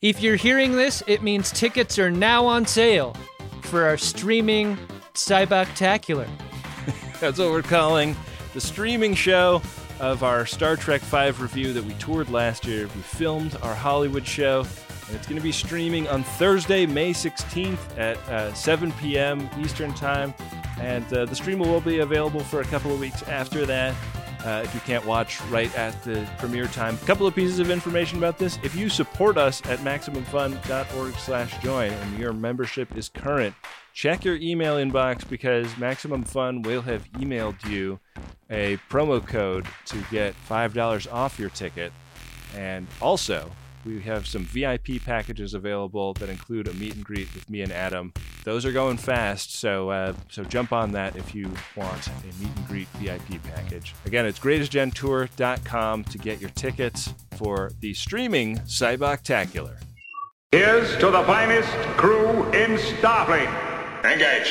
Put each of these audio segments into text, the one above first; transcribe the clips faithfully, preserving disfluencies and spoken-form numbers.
If you're hearing this, it means tickets are now on sale for our streaming Cyboctacular. That's what we're calling the streaming show of our Star Trek five review that we toured last year. We filmed our Hollywood show, and it's going to be streaming on Thursday, May sixteenth at uh, seven p.m. Eastern Time. And uh, the stream will be available for a couple of weeks after that. Uh, if you can't watch right at the premiere time. A couple of pieces of information about this. If you support us at MaximumFun.org slash join and your membership is current, check your email inbox because Maximum Fun will have emailed you a promo code to get five dollars off your ticket. And also, we have some V I P packages available that include a meet and greet with me and Adam. Those are going fast, so uh, so jump on that if you want a meet and greet V I P package. Again, it's greatest gen tour dot com to get your tickets for the streaming Cyboctacular. Here's to the finest crew in Starfleet. Engage.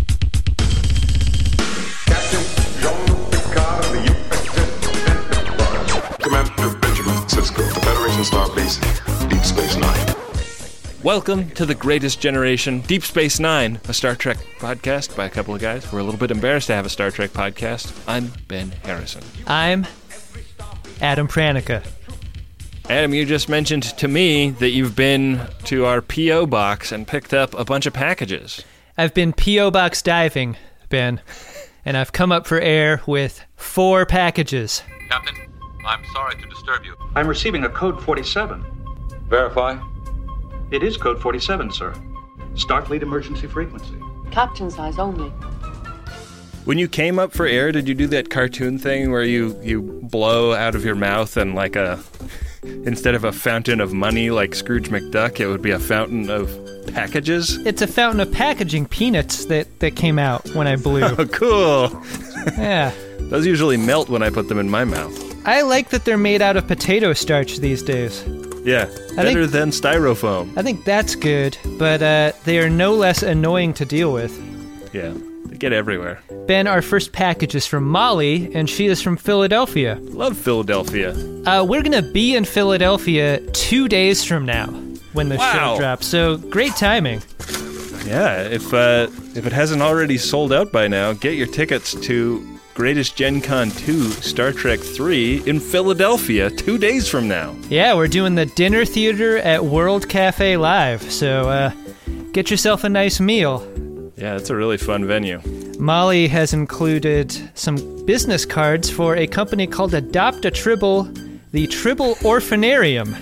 Captain Jean-Luc Picard of the U S S Enterprise. Commander Benjamin Sisko, the Federation Starbase, Deep Space Nine. Welcome to The Greatest Generation, Deep Space Nine, a Star Trek podcast by a couple of guys. We're a little bit embarrassed to have a Star Trek podcast. I'm Ben Harrison. I'm Adam Pranica. Adam, you just mentioned to me that you've been to our P O box and picked up a bunch of packages. I've been P O box diving, Ben, and I've come up for air with four packages. Captain, I'm sorry to disturb you. I'm receiving a code forty-seven. Verify. It is code forty-seven, sir. Starfleet emergency frequency. Captain size only. When you came up for air, did you do that cartoon thing where you, you blow out of your mouth and like a... instead of a fountain of money like Scrooge McDuck, it would be a fountain of packages? It's a fountain of packaging peanuts that, that came out when I blew. Oh, cool. Yeah. Those usually melt when I put them in my mouth. I like that they're made out of potato starch these days. Yeah, better think, than styrofoam. I think that's good, but uh, they are no less annoying to deal with. Yeah, they get everywhere. Ben, our first package is from Molly, and she is from Philadelphia. Love Philadelphia. Uh, we're going to be in Philadelphia two days from now when the wow. show drops, so great timing. Yeah, if uh, if it hasn't already sold out by now, get your tickets to Greatest Gen Con two Star Trek three in Philadelphia two days from now. Yeah, we're doing the dinner theater at World Cafe Live, so uh, get yourself a nice meal. Yeah, it's a really fun venue. Molly has included some business cards for a company called Adopt a Tribble, the Tribble Orphanarium.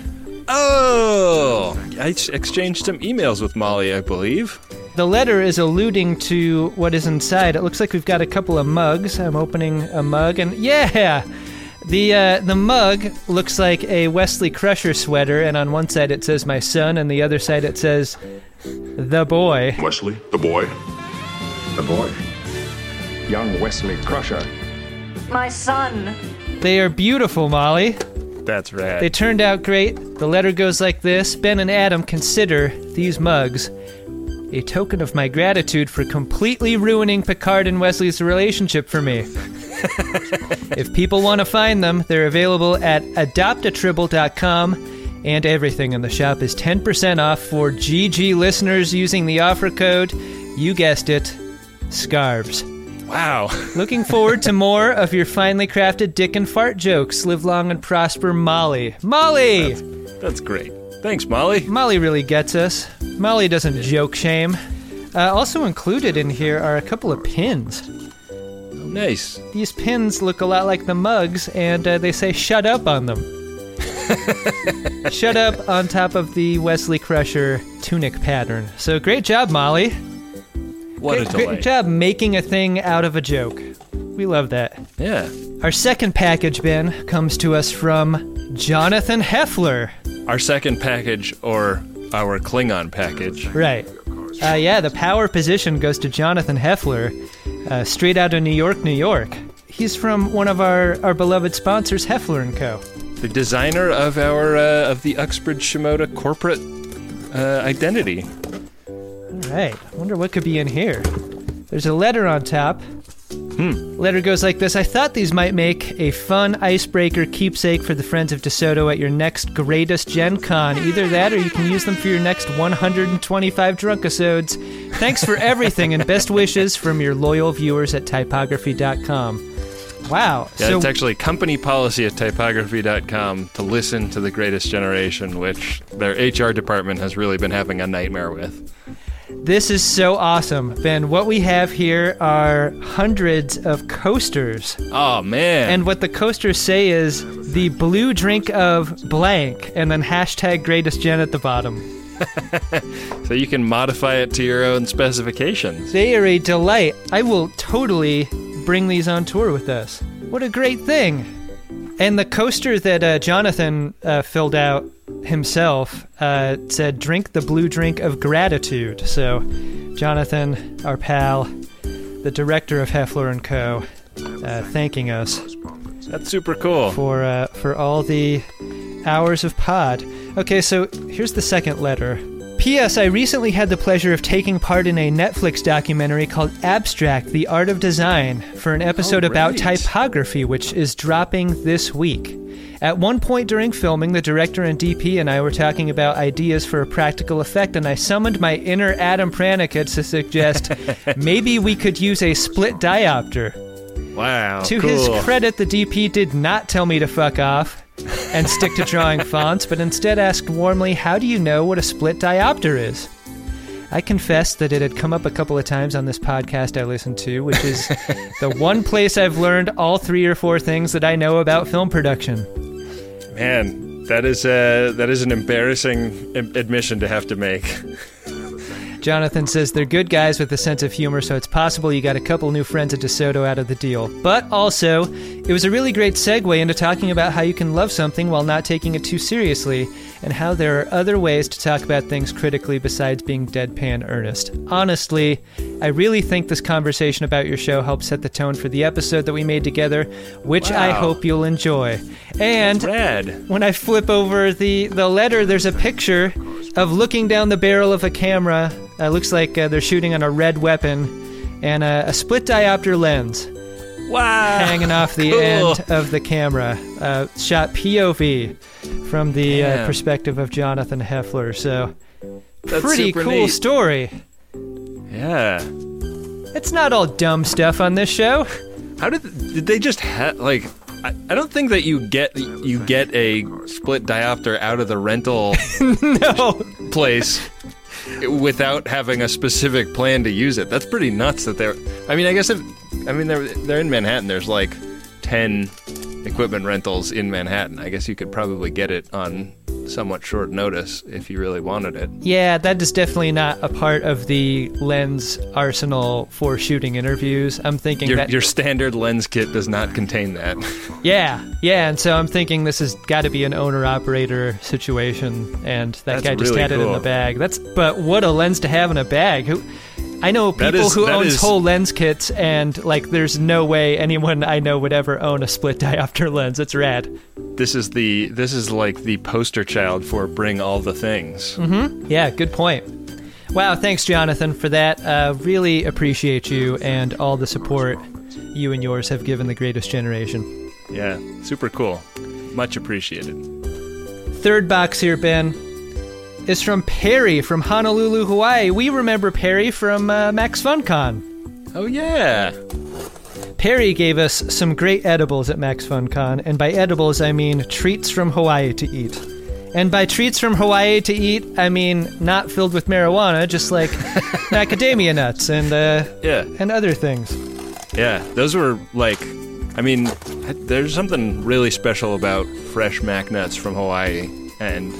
Oh! I exchanged some emails with Molly, I believe. The letter is alluding to what is inside. It looks like we've got a couple of mugs. I'm opening a mug, and yeah! The uh, the mug looks like a Wesley Crusher sweater, and on one side it says my son, and the other side it says the boy. Wesley, the boy. The boy. Young Wesley Crusher. My son. They are beautiful, Molly. That's right. They turned out great. The letter goes like this. Ben and Adam, consider these mugs a token of my gratitude for completely ruining Picard and Wesley's relationship for me. If people want to find them, they're available at adopt a tribble dot com, and everything in the shop is ten percent off for G G listeners using the offer code, you guessed it, SCARVES. Wow. Looking forward to more of your finely crafted dick and fart jokes. Live long and prosper, Molly. Molly! That's, that's great. Thanks, Molly. Molly really gets us. Molly doesn't joke shame. Uh, also included in here are a couple of pins. Oh, nice. These pins look a lot like the mugs, and uh, they say shut up on them. Shut up on top of the Wesley Crusher tunic pattern. So great job, Molly. What great, a delight. Great job making a thing out of a joke. We love that. Yeah. Our second package, Ben, comes to us from Jonathan Heffler. Our second package, or our Klingon package. Right. Uh, yeah, the power position goes to Jonathan Heffler, uh, straight out of New York, New York. He's from one of our, our beloved sponsors, Heffler and Co. The designer of our uh, of the Uxbridge Shimoda corporate uh, identity. All right. I wonder what could be in here. There's a letter on top. Hmm. Letter goes like this. I thought these might make a fun icebreaker keepsake for the Friends of DeSoto at your next greatest Gen Con. Either that or you can use them for your next one hundred twenty-five drunkasodes. Thanks for everything and best wishes from your loyal viewers at typography dot com. Wow. Yeah, so, it's actually company policy at typography dot com to listen to The Greatest Generation, which their H R department has really been having a nightmare with. This is so awesome, Ben. What we have here are hundreds of coasters. Oh, man. And what the coasters say is the blue drink of blank, and then hashtag greatest gen at the bottom. So you can modify it to your own specifications. They are a delight. I will totally bring these on tour with us. What a great thing. And the coaster that uh, Jonathan uh, filled out himself uh, said, drink the blue drink of gratitude. So Jonathan, our pal, the director of Heffler and Co., uh, thanking us. That's super cool. For, uh, for all the hours of pod. Okay, so here's the second letter. P S. I recently had the pleasure of taking part in a Netflix documentary called Abstract, The Art of Design, for an episode oh, about right. typography, which is dropping this week. At one point during filming, the director and D P and I were talking about ideas for a practical effect, and I summoned my inner Adam Pranica to suggest maybe we could use a split diopter. Wow, To cool. his credit, the D P did not tell me to fuck off and stick to drawing fonts, but instead asked warmly, how do you know what a split diopter is? I confessed that it had come up a couple of times on this podcast I listened to, which is the one place I've learned all three or four things that I know about film production. Man, that is a, that is an embarrassing ad- admission to have to make. Jonathan says they're good guys with a sense of humor, so it's possible you got a couple new friends at DeSoto out of the deal. But also, it was a really great segue into talking about how you can love something while not taking it too seriously, and how there are other ways to talk about things critically besides being deadpan earnest. Honestly, I really think this conversation about your show helped set the tone for the episode that we made together, which Wow. I hope you'll enjoy. And Rad. when I flip over the, the letter, there's a picture of looking down the barrel of a camera. Uh, looks like uh, they're shooting on a red weapon, and uh, a split diopter lens Wow. hanging off the Cool. end of the camera. Uh, shot P O V from the uh, Man. perspective of Jonathan Heffler. So, That's pretty super cool neat. story. Yeah. It's not all dumb stuff on this show. How did did they just ha- like? I, I don't think that you get you get a split diopter out of the rental No. place without having a specific plan to use it. That's pretty nuts. That they're. I mean, I guess if I mean they're they're in Manhattan. There's like ten equipment rentals in Manhattan. I guess you could probably get it on somewhat short notice if you really wanted it. Yeah, that is definitely not a part of the lens arsenal for shooting interviews. I'm thinking Your, that... your standard lens kit does not contain that. Yeah, yeah, and so I'm thinking this has got to be an owner-operator situation, and that That's guy just really had it in cool. the bag. That's But what a lens to have in a bag. Who... I know That people is- who that owns is- whole lens kits, and like, there's no way anyone I know would ever own a split diopter lens. It's rad. This is the this is like the poster child for bring all the things. Mm-hmm. Yeah, good point. Wow, thanks, Jonathan, for that. Uh, really appreciate you and all the support you and yours have given The Greatest Generation. Yeah, super cool. Much appreciated. Third box here, Ben, is from Perry from Honolulu, Hawaii. We remember Perry from uh, Max FunCon. Oh yeah. Perry gave us some great edibles at Max FunCon, and by edibles I mean treats from Hawaii to eat. And by treats from Hawaii to eat, I mean not filled with marijuana, just like macadamia nuts and uh, Yeah. and other things. Yeah, those were like, I mean, there's something really special about fresh mac nuts from Hawaii, and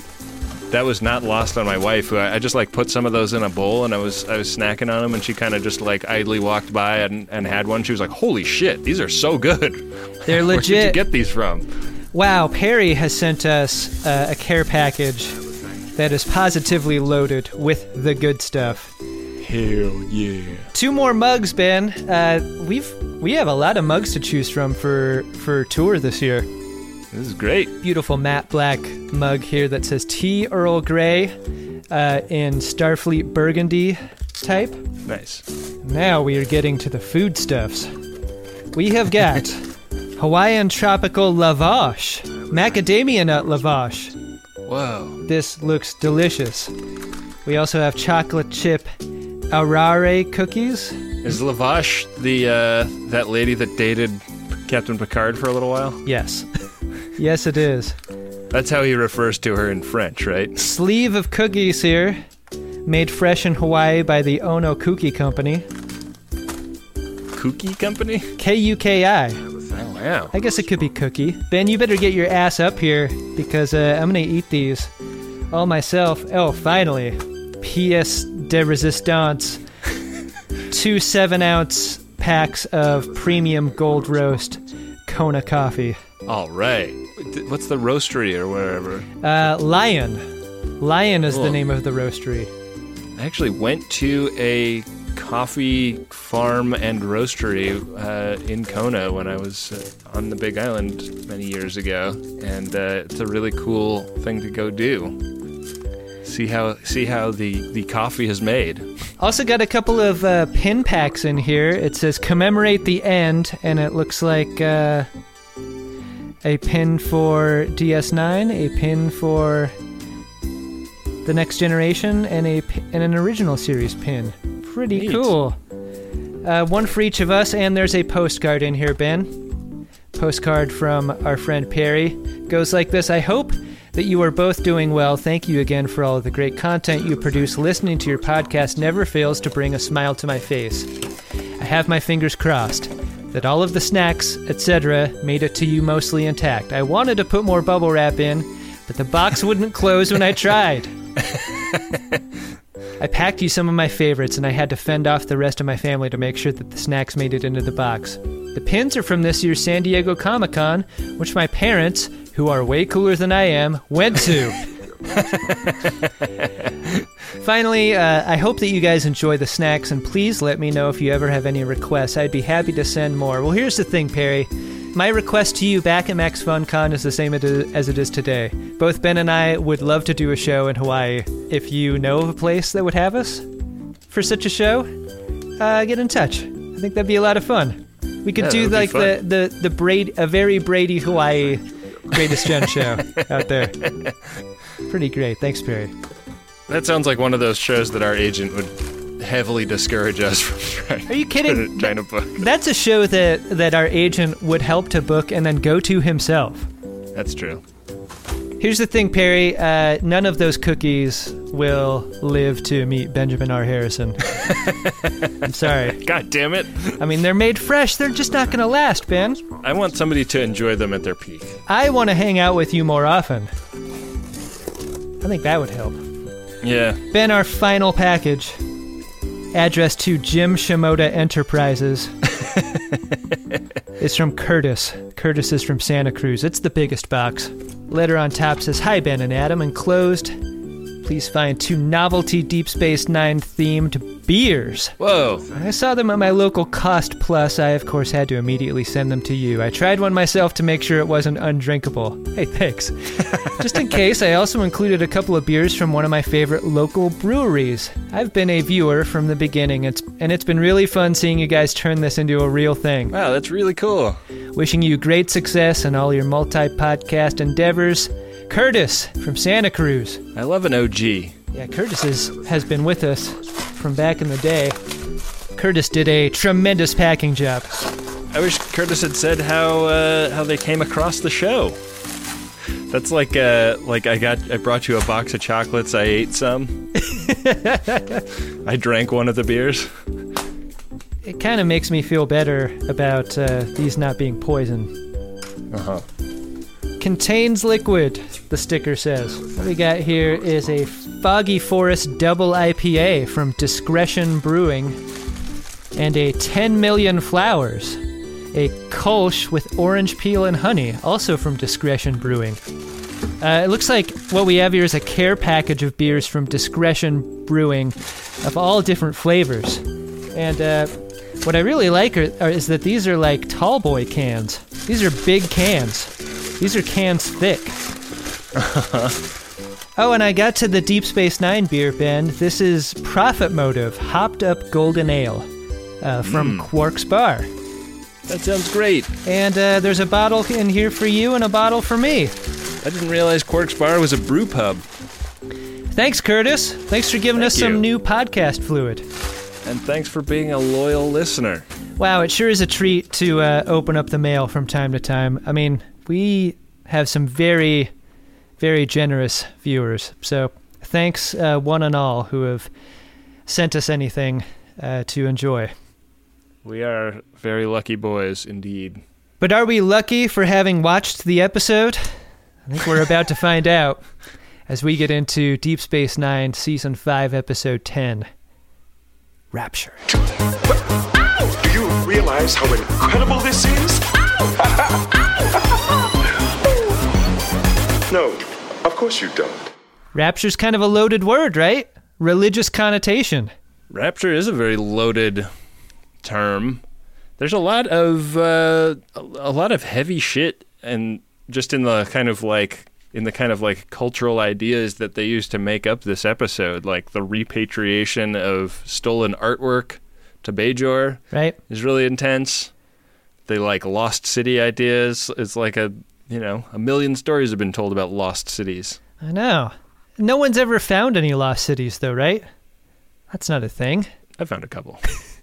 that was not lost on my wife, who I, I just like put some of those in a bowl, and I was I was snacking on them, and she kind of just like idly walked by and, and had one. She was like, "Holy shit, these are so good! They're Where did you legit. get these from?" Wow, Perry has sent us uh, a care package that is positively loaded with the good stuff. Hell yeah! Two more mugs, Ben. Uh, we've we have a lot of mugs to choose from for for tour this year. This is great. Beautiful matte black mug here that says Tea Earl Grey uh, in Starfleet Burgundy type. Nice. Now we are getting to the foodstuffs. we have got Hawaiian tropical lavash, macadamia nut lavash. Whoa. This looks delicious. We also have chocolate chip arare cookies. Is Lavash the uh, that lady that dated Captain Picard for a little while? Yes. Yes, it is. That's how he refers to her in French, right? Sleeve of cookies here, made fresh in Hawaii by the Ono Cookie Company. Cookie Company? K U K I. Oh, wow. I guess it could be cookie. Ben, you better get your ass up here because uh, I'm going to eat these all myself. Oh, finally. Pièce de résistance. Two seven-ounce packs of premium gold roast Kona coffee. All right. What's the roastery or wherever? Uh, Lion. Lion is cool. The name of the roastery. I actually went to a coffee farm and roastery uh, in Kona when I was uh, on the Big Island many years ago, and uh, it's a really cool thing to go do. See how see how the, the coffee is made. Also got a couple of uh, pin packs in here. It says commemorate the end, and it looks like uh, a pin for D S nine, a pin for the Next Generation, and a and an original series pin. Pretty Neat. Cool. Uh, one for each of us, and there's a postcard in here, Ben. Postcard from our friend Perry. Goes like this. I hope that you are both doing well. Thank you again for all of the great content you produce. Listening to your podcast never fails to bring a smile to my face. I have my fingers crossed that all of the snacks, et cetera, made it to you mostly intact. I wanted to put more bubble wrap in, but the box wouldn't close when I tried. I packed you some of my favorites, and I had to fend off the rest of my family to make sure that the snacks made it into the box. The pins are from this year's San Diego Comic-Con, which my parents, who are way cooler than I am, went to. Finally, uh, I hope that you guys enjoy the snacks, and please let me know if you ever have any requests. I'd be happy to send more. Well, here's the thing, Perry. My request to you back at Max Fun Con is the same as it is today. Both Ben and I would love to do a show in Hawaii. If you know of a place that would have us for such a show, uh, get in touch. I think that'd be a lot of fun. We could yeah, do like the, the, the Brady, a very Brady Hawaii Greatest Gen show out there. Pretty great. Thanks, Perry. That sounds like one of those shows that our agent would heavily discourage us from trying, Are you kidding? trying to book. That's a show that, that our agent would help to book and then go to himself. That's true. Here's the thing, Perry. Uh, none of those cookies will live to meet Benjamin R. Harrison. I'm sorry. God damn it. I mean, they're made fresh. They're just not going to last, Ben. I want somebody to enjoy them at their peak. I want to hang out with you more often. I think that would help. Yeah. Ben, our final package. Addressed to Jim Shimoda Enterprises. It's from Curtis. Curtis is from Santa Cruz. It's the biggest box. Letter on top says, Hi, Ben and Adam. Enclosed, please find two novelty Deep Space Nine themed beers. Whoa. I saw them at my local Cost Plus. I, of course, had to immediately send them to you. I tried one myself to make sure it wasn't undrinkable. Hey, thanks. Just in case, I also included a couple of beers from one of my favorite local breweries. I've been a viewer from the beginning, it's, and it's been really fun seeing you guys turn this into a real thing. Wow, that's really cool. Wishing you great success in all your multi-podcast endeavors. Curtis from Santa Cruz. I love an O G. Yeah, Curtis is, has been with us from back in the day. Curtis did a tremendous packing job. I wish Curtis had said how uh, how they came across the show. That's like uh, like I got I brought you a box of chocolates. I ate some. I drank one of the beers. It kind of makes me feel better about uh, these not being poison. Uh huh. Contains liquid, the sticker says. What we got here is a Foggy Forest Double I P A from Discretion Brewing and a ten million Flowers, a Kolsch with orange peel and honey, also from Discretion Brewing. Uh, it looks like what we have here is a care package of beers from Discretion Brewing of all different flavors. And uh, what I really like are, are, is that these are like tall boy cans. These are big cans. These are cans thick. Oh, and I got to the Deep Space Nine beer, Ben. This is Profit Motive Hopped Up Golden Ale uh, from mm. Quark's Bar. That sounds great. And uh, there's a bottle in here for you and a bottle for me. I didn't realize Quark's Bar was a brew pub. Thanks, Curtis. Thanks for giving Thank us some you. new podcast fluid. And thanks for being a loyal listener. Wow, it sure is a treat to uh, open up the mail from time to time. I mean, we have some very, very generous viewers. So thanks, uh, one and all, who have sent us anything uh, to enjoy. We are very lucky boys indeed. But are we lucky for having watched the episode? I think we're about to find out as we get into Deep Space Nine, Season five, Episode ten, Rapture. Do you realize how incredible this is? No, of course you don't. Rapture's kind of a loaded word, right? Religious connotation. Rapture is a very loaded term. There's a lot of uh, a lot of heavy shit, and just in the kind of like in the kind of like cultural ideas that they use to make up this episode, like the repatriation of stolen artwork to Bajor, right, is really intense. The like lost city ideas. It's like a you know a million stories have been told about lost cities. I know. No one's ever found any lost cities, though, right? That's not a thing. I found a couple.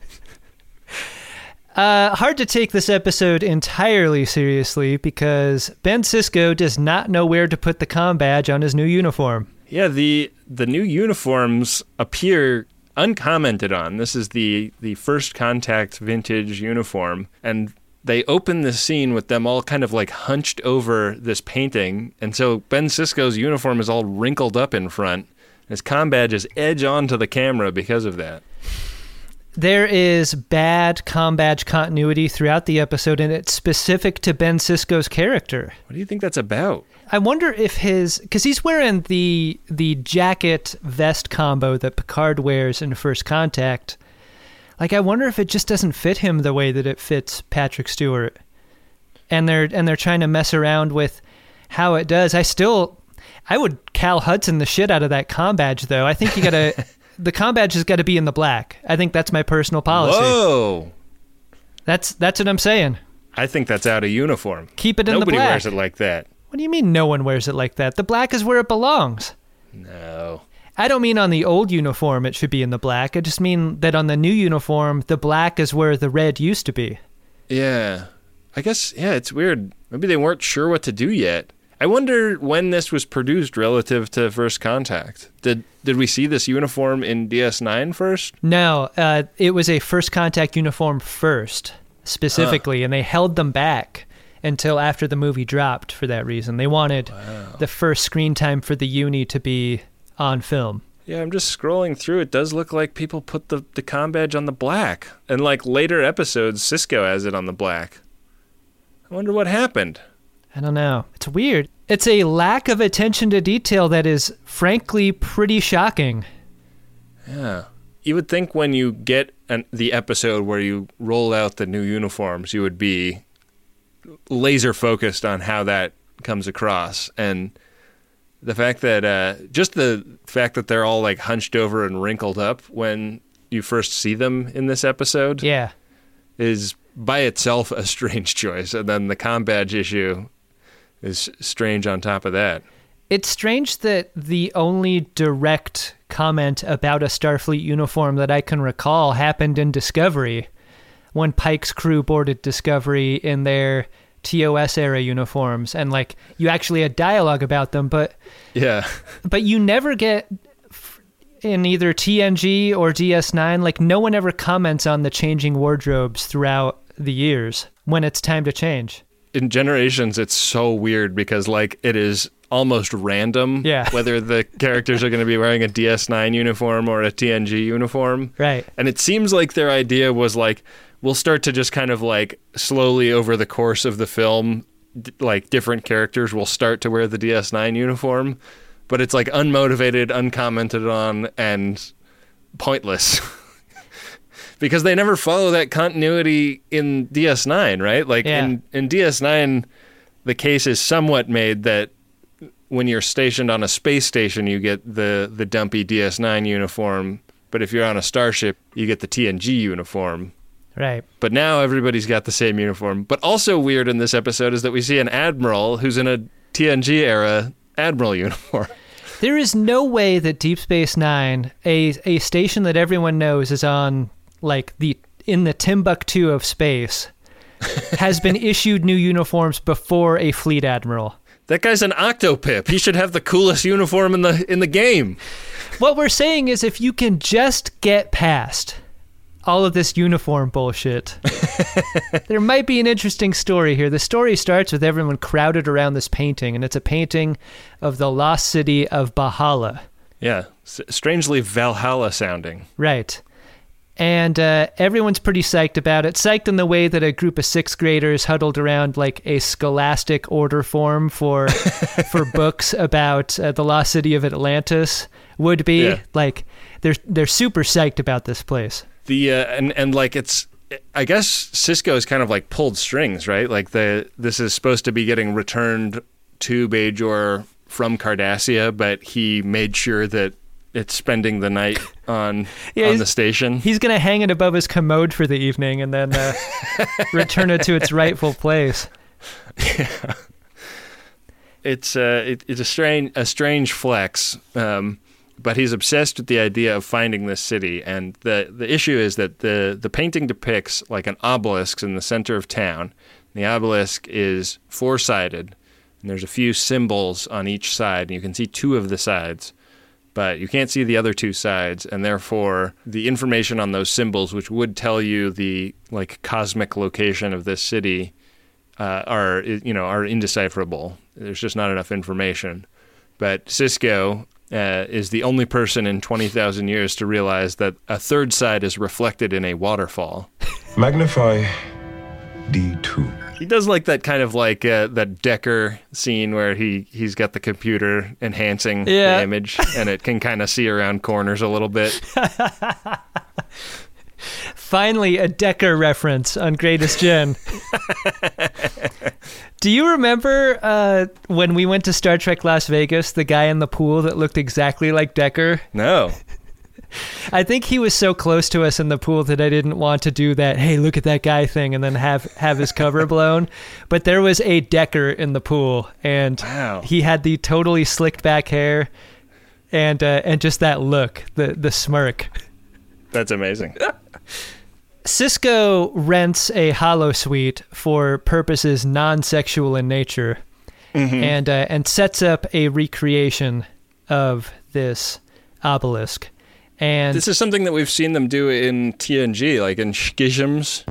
Uh, hard to take this episode entirely seriously because Ben Sisko does not know where to put the comm badge on his new uniform. Yeah, the the new uniforms appear uncommented on. This is the, the First Contact vintage uniform, and they open the scene with them all kind of like hunched over this painting, and so Ben Sisko's uniform is all wrinkled up in front. His comm badge is edge onto the camera because of that. There is bad comm badge continuity throughout the episode, and it's specific to Ben Sisko's character. What do you think that's about? I wonder if his... Because he's wearing the the jacket-vest combo that Picard wears in First Contact. Like, I wonder if it just doesn't fit him the way that it fits Patrick Stewart. And they're and they're trying to mess around with how it does. I still... I would Cal Hudson the shit out of that comm badge, though. I think you gotta... The comm badge has got to be in the black. I think that's my personal policy. Whoa! That's that's what I'm saying. I think that's out of uniform. Keep it in Nobody the black. wears it like that. What do you mean no one wears it like that? The black is where it belongs. No. I don't mean on the old uniform it should be in the black. I just mean that on the new uniform, the black is where the red used to be. Yeah. I guess, yeah, it's weird. Maybe they weren't sure what to do yet. I wonder when this was produced relative to First Contact. Did did we see this uniform in D S nine first? No, uh, it was a First Contact uniform first, specifically, huh. And they held them back until after the movie dropped for that reason. They wanted wow. the first screen time for the uni to be on film. Yeah, I'm just scrolling through. It does look like people put the, the comm badge on the black. And like later episodes, Sisko has it on the black. I wonder what happened. I don't know. It's weird. It's a lack of attention to detail that is, frankly, pretty shocking. Yeah. You would think when you get an, the episode where you roll out the new uniforms, you would be laser focused on how that comes across. And the fact that, uh, just the fact that they're all like hunched over and wrinkled up when you first see them in this episode. Yeah. Is by itself a strange choice. And then the comm badge issue is strange on top of that. It's strange that the only direct comment about a Starfleet uniform that I can recall happened in Discovery, when Pike's crew boarded Discovery in their T O S era uniforms, and like you actually had dialogue about them, but yeah, but you never get in either T N G or D S nine, like no one ever comments on the changing wardrobes throughout the years when it's time to change. In Generations, it's so weird because like it is almost random yeah. whether the characters are going to be wearing a D S nine uniform or a T N G uniform. Right. And it seems like their idea was like, we'll start to just kind of like slowly over the course of the film, d- like different characters will start to wear the D S nine uniform, but it's like unmotivated, uncommented on, and pointless. Because they never follow that continuity in D S nine, right? Like yeah. in, in D S nine, the case is somewhat made that when you're stationed on a space station, you get the, the dumpy D S nine uniform. But if you're on a starship, you get the T N G uniform. Right. But now everybody's got the same uniform. But also weird in this episode is that we see an admiral who's in a T N G era admiral uniform. There is no way that Deep Space Nine, a a station that everyone knows is on like the in the Timbuktu of space, has been issued new uniforms before a fleet admiral. That guy's an octopip. He should have the coolest uniform in the in the game. What we're saying is if you can just get past all of this uniform bullshit, there might be an interesting story here. The story starts with everyone crowded around this painting, and it's a painting of the lost city of Bahala. Yeah, S- strangely Valhalla sounding. Right. And uh, everyone's pretty psyched about it. Psyched in the way that a group of sixth graders huddled around like a scholastic order form for for books about uh, the lost city of Atlantis would be. Yeah. Like they're they're super psyched about this place. The uh, and and like it's, I guess Cisco is kind of like pulled strings, right? Like the this is supposed to be getting returned to Bajor from Cardassia, but he made sure that it's spending the night on yeah, on the station. He's gonna hang it above his commode for the evening and then uh, return it to its rightful place. Yeah. It's uh, it, it's a strange a strange flex. Um, But he's obsessed with the idea of finding this city, and the the issue is that the the painting depicts like an obelisk in the center of town. The obelisk is four-sided, and there's a few symbols on each side, and you can see two of the sides, but you can't see the other two sides, and therefore the information on those symbols, which would tell you the like cosmic location of this city, uh, are you know are indecipherable. There's just not enough information. But Cisco Uh, is the only person in twenty thousand years to realize that a third side is reflected in a waterfall. Magnify D two. He does like that kind of like uh, that Decker scene where he, he's got the computer enhancing yeah. the image and it can kind of see around corners a little bit. Finally, a Decker reference on Greatest Gen. Do you remember uh, when we went to Star Trek Las Vegas, the guy in the pool that looked exactly like Decker? No. I think he was so close to us in the pool that I didn't want to do that, hey, look at that guy thing, and then have, have his cover blown. But there was a Decker in the pool, and wow. he had the totally slicked back hair and uh, and just that look, the, the smirk. That's amazing. Cisco rents a holosuite for purposes non-sexual in nature, mm-hmm. and uh, and sets up a recreation of this obelisk. And this is something that we've seen them do in T N G, like in Schisms.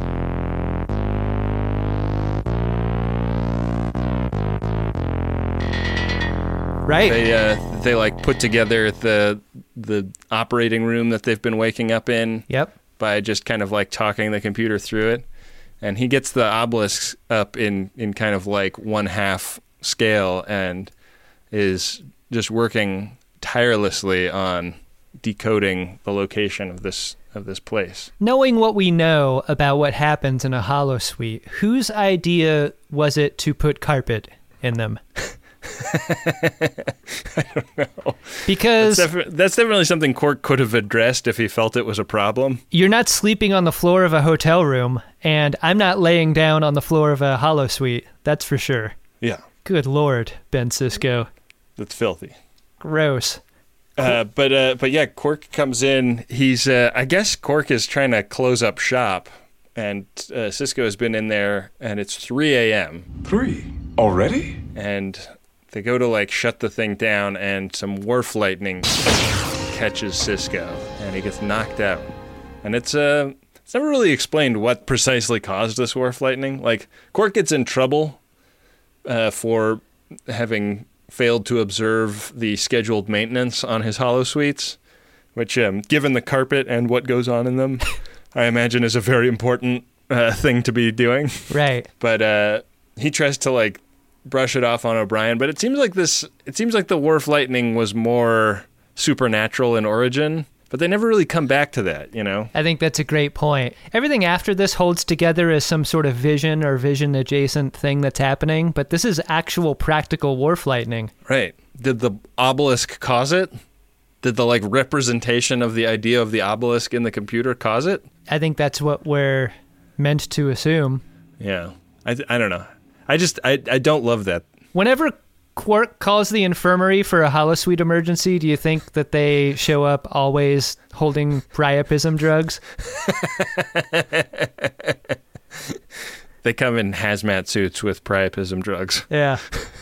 Right. They uh, they like put together the the operating room that they've been waking up in. Yep. By just kind of like talking the computer through it. And he gets the obelisks up in, in kind of like one half scale and is just working tirelessly on decoding the location of this of this place. Knowing what we know about what happens in a holosuite, whose idea was it to put carpet in them? I don't know. Because that's, defi- that's definitely something Quark could have addressed if he felt it was a problem. You're not sleeping on the floor of a hotel room, and I'm not laying down on the floor of a holosuite. That's for sure. Yeah. Good Lord, Ben Cisco. That's filthy. Gross. Uh, but uh, but yeah, Quark comes in. He's uh, I guess Quark is trying to close up shop, and uh, Cisco has been in there, and it's three a.m. Three already? And they go to like shut the thing down, and some wharf lightning catches Cisco, and he gets knocked out. And it's uh, it's never really explained what precisely caused this wharf lightning. Like Quark gets in trouble uh, for having failed to observe the scheduled maintenance on his holosuites, which, um, given the carpet and what goes on in them, I imagine is a very important uh, thing to be doing. Right. But uh, he tries to like brush it off on O'Brien, but it seems like this it seems like the wharf lightning was more supernatural in origin, but they never really come back to that, you know. I think that's a great point. Everything after this holds together as some sort of vision or vision adjacent thing that's happening, but this is actual practical wharf lightning. Right. Did the obelisk cause it? Did the like representation of the idea of the obelisk in the computer cause it? I think that's what we're meant to assume. Yeah. I I don't know. I just, I, I don't love that. Whenever Quark calls the infirmary for a holosuite emergency, do you think that they show up always holding priapism drugs? They come in hazmat suits with priapism drugs. Yeah.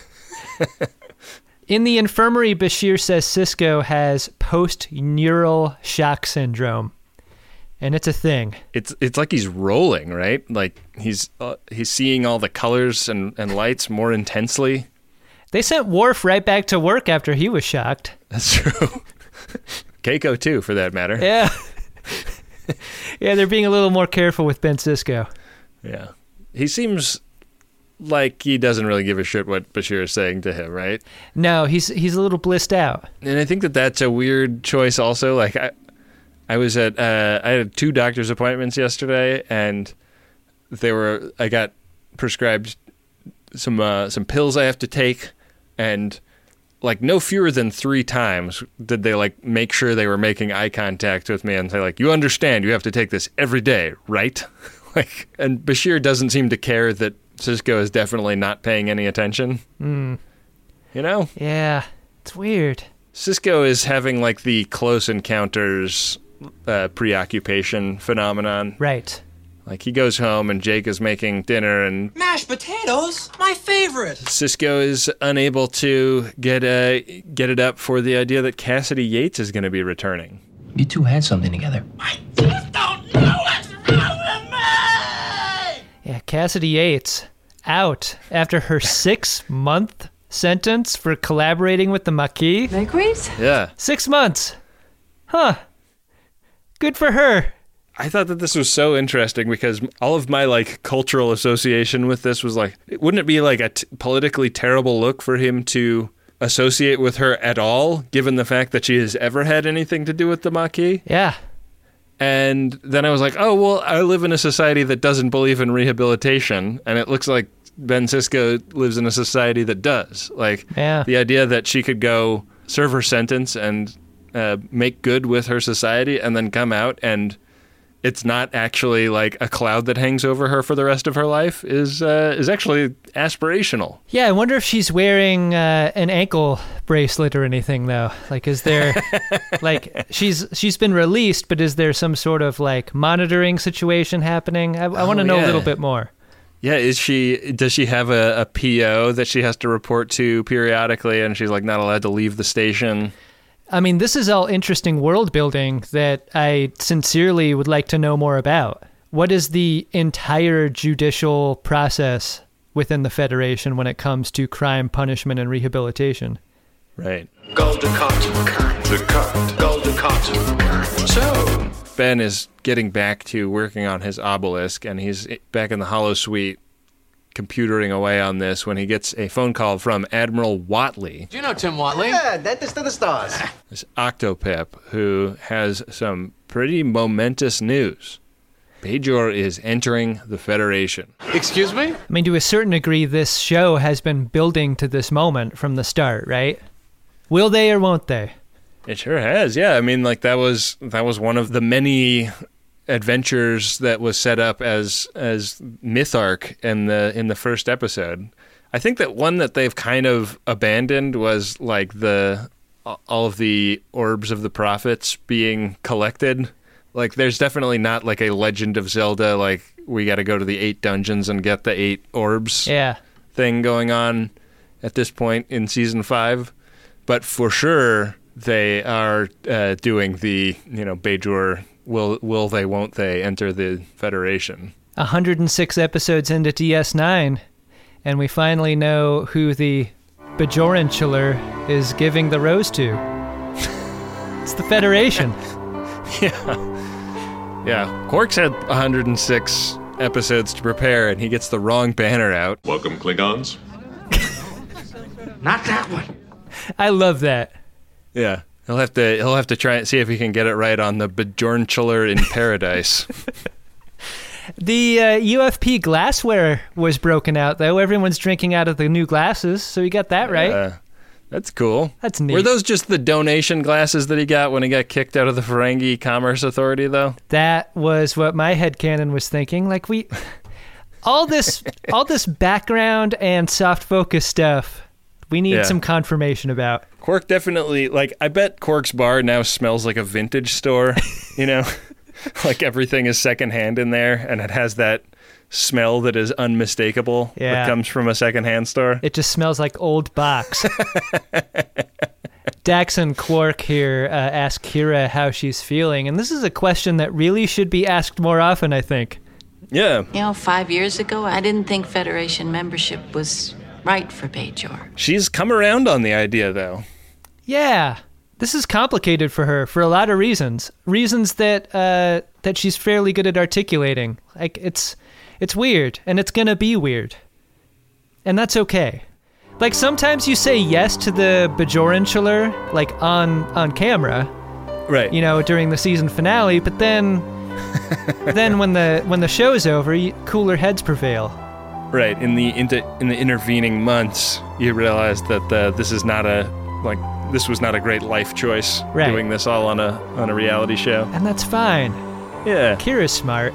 In the infirmary, Bashir says Sisko has post-neural shock syndrome. And it's a thing. It's it's like he's rolling, right? Like he's uh, he's seeing all the colors and, and lights more intensely. They sent Worf right back to work after he was shocked. That's true. Keiko, too, for that matter. Yeah. Yeah, they're being a little more careful with Ben Sisko. Yeah. He seems like he doesn't really give a shit what Bashir is saying to him, right? No, he's he's a little blissed out. And I think that that's a weird choice also. Like, I, I was at, uh, I had two doctor's appointments yesterday, and they were, I got prescribed some uh, some pills I have to take, and like no fewer than three times did they like make sure they were making eye contact with me and say like, you understand you have to take this every day, right? Like, and Bashir doesn't seem to care that Sisko is definitely not paying any attention. Mm. You know? Yeah, it's weird. Sisko is having like the close encounters uh, preoccupation phenomenon. Right. Like he goes home and Jake is making dinner and mashed potatoes, my favorite. Sisko is unable to get uh, get it up for the idea that Cassidy Yates is going to be returning. You two had something together. I just don't know what's wrong with me! Yeah, Cassidy Yates out after her six-month sentence for collaborating with the Maquis. Maquis? Yeah. Six months. Huh. Good for her. I thought that this was so interesting because all of my like cultural association with this was like, wouldn't it be like a t- politically terrible look for him to associate with her at all, given the fact that she has ever had anything to do with the Maquis? Yeah. And then I was like, oh, well, I live in a society that doesn't believe in rehabilitation, and it looks like Ben Sisko lives in a society that does. Like, yeah. The idea that she could go serve her sentence and uh, make good with her society and then come out and it's not actually like a cloud that hangs over her for the rest of her life is uh, is actually aspirational. Yeah, I wonder if she's wearing uh, an ankle bracelet or anything, though. Like, is there, like, she's she's been released, but is there some sort of like monitoring situation happening? I, I want to Oh, know yeah. a little bit more. Yeah, is she? Does she have a, a P O that she has to report to periodically, and she's like not allowed to leave the station? I mean, this is all interesting world building that I sincerely would like to know more about. What is the entire judicial process within the Federation when it comes to crime, punishment, and rehabilitation? Right. Golden cut. The cut. Golden cut. So Ben is getting back to working on his obelisk, and he's back in the holosuite computering away on this when he gets a phone call from Admiral Watley. Do you know Tim Watley? Yeah, dentist to the stars. This Octopip, who has some pretty momentous news. Bajor is entering the Federation. Excuse me? I mean, to a certain degree, this show has been building to this moment from the start, right? Will they or won't they? It sure has, yeah. I mean, like that was that was one of the many adventures that was set up as as myth arc in the in the first episode. I think that one that they've kind of abandoned was like the all of the orbs of the prophets being collected. Like there's definitely not like a Legend of Zelda like we got to go to the eight dungeons and get the eight orbs Yeah. thing going on at this point in season five, but for sure they are uh, doing the, you know, Bajor will will they won't they enter the Federation. one hundred six episodes into D S nine, and we finally know who the Bajoranchular is giving the rose to. It's the Federation. Yeah. Yeah. Quark's had one hundred six episodes to prepare, and he gets the wrong banner out. Welcome, Klingons. Not that one. I love that. Yeah. He'll have to he'll have to try and see if he can get it right on the Bajoranchular in Paradise. The uh, U F P glassware was broken out, though. Everyone's drinking out of the new glasses, so you got that right. Uh, That's cool. That's neat. Were those just the donation glasses that he got when he got kicked out of the Ferengi Commerce Authority, though? That was what my headcanon was thinking. Like, we... All this all this background and soft focus stuff, we need Yeah. some confirmation about. Quark definitely, like, I bet Quark's bar now smells like a vintage store, you know? Like everything is secondhand in there, and it has that smell that is unmistakable Yeah. that comes from a secondhand store. It just smells like old box. Dax and Quark here uh, ask Kira how she's feeling, and this is a question that really should be asked more often, I think. Yeah. You know, five years ago, I didn't think Federation membership was right for Bajor. She's come around on the idea, though. Yeah, this is complicated for her for a lot of reasons. Reasons that uh, that she's fairly good at articulating. Like, it's it's weird, and it's gonna be weird. And that's okay. Like, sometimes you say yes to the Bajoran, like, on, on camera. Right. You know, during the season finale, but then... then when the when the show's over, you, cooler heads prevail. Right. In the into, in the intervening months, you realize that uh, this is not a like this was not a great life choice. Right. Doing this all on a on a reality show. And that's fine. Yeah. Kira's smart.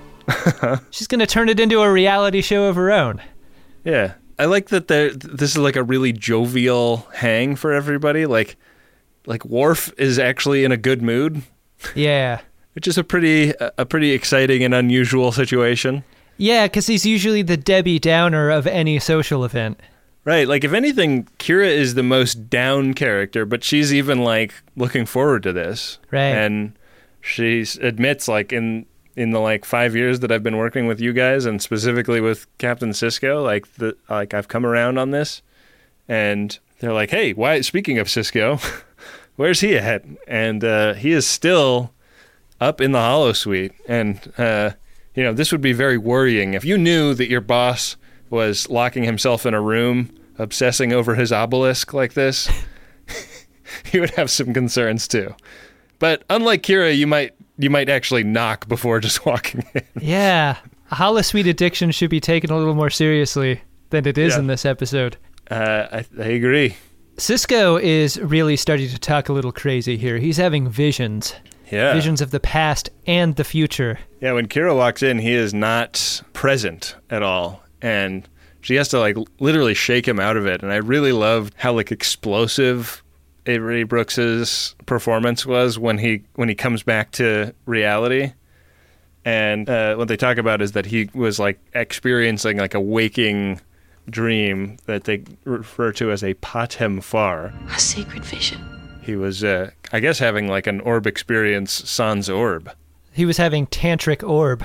She's gonna turn it into a reality show of her own. Yeah. I like that there. This is like a really jovial hang for everybody. Like, like Worf is actually in a good mood. Yeah. Which is a pretty a pretty exciting and unusual situation. Yeah, because he's usually the Debbie Downer of any social event. Right, like if anything, Kira is the most down character, but she's even like looking forward to this. Right. And she admits, like in in the like five years that I've been working with you guys, and specifically with Captain Sisko, like the like I've come around on this, and they're like, "Hey, why? Speaking of Sisko, where's he at?" And uh, he is still up in the holosuite, and uh, you know, this would be very worrying if you knew that your boss was locking himself in a room, obsessing over his obelisk like this. You would have some concerns too. But unlike Kira, you might you might actually knock before just walking in. Yeah, a holosuite addiction should be taken a little more seriously than it is Yeah. in this episode. Uh, I, I agree. Sisko is really starting to talk a little crazy here. He's having visions. Yeah. Visions of the past and the future. Yeah, when Kira walks in, he is not present at all. And she has to, like, literally shake him out of it. And I really loved how, like, explosive Avery Brooks's performance was when he when he comes back to reality. And uh, what they talk about is that he was, like, experiencing, like, a waking dream that they refer to as a Patem Far. A sacred vision. He was, uh, I guess, having, like, an orb experience sans orb. He was having tantric orb.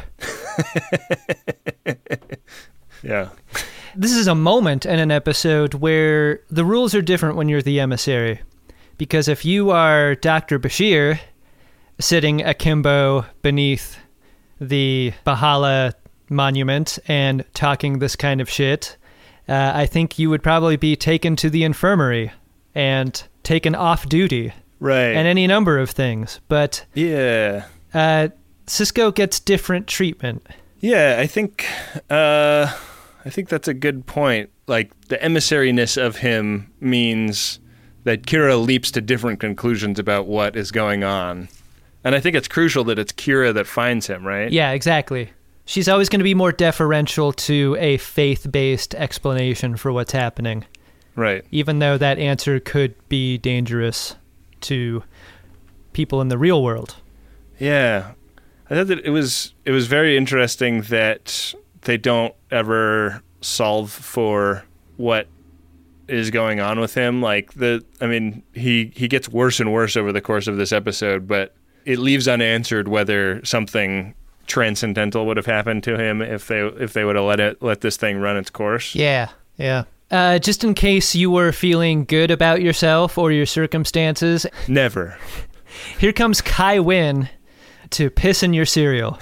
Yeah. This is a moment in an episode where the rules are different when you're the emissary. Because if you are Doctor Bashir, sitting akimbo beneath the Bahala monument and talking this kind of shit, uh, I think you would probably be taken to the infirmary and taken off duty. Right. And any number of things. But Yeah. uh, Sisko gets different treatment. Yeah, I think uh, I think that's a good point. Like, the emissariness of him means that Kira leaps to different conclusions about what is going on. And I think it's crucial that it's Kira that finds him, right? Yeah, exactly. She's always going to be more deferential to a faith-based explanation for what's happening. Right. Even though that answer could be dangerous to people in the real world. Yeah. I thought that it was it was very interesting that they don't ever solve for what is going on with him. Like, the I mean, he he gets worse and worse over the course of this episode, but it leaves unanswered whether something transcendental would have happened to him if they if they would have let it let this thing run its course. Yeah, yeah. Uh, just in case you were feeling good about yourself or your circumstances, Never. here comes Kai Wynn to piss in your cereal.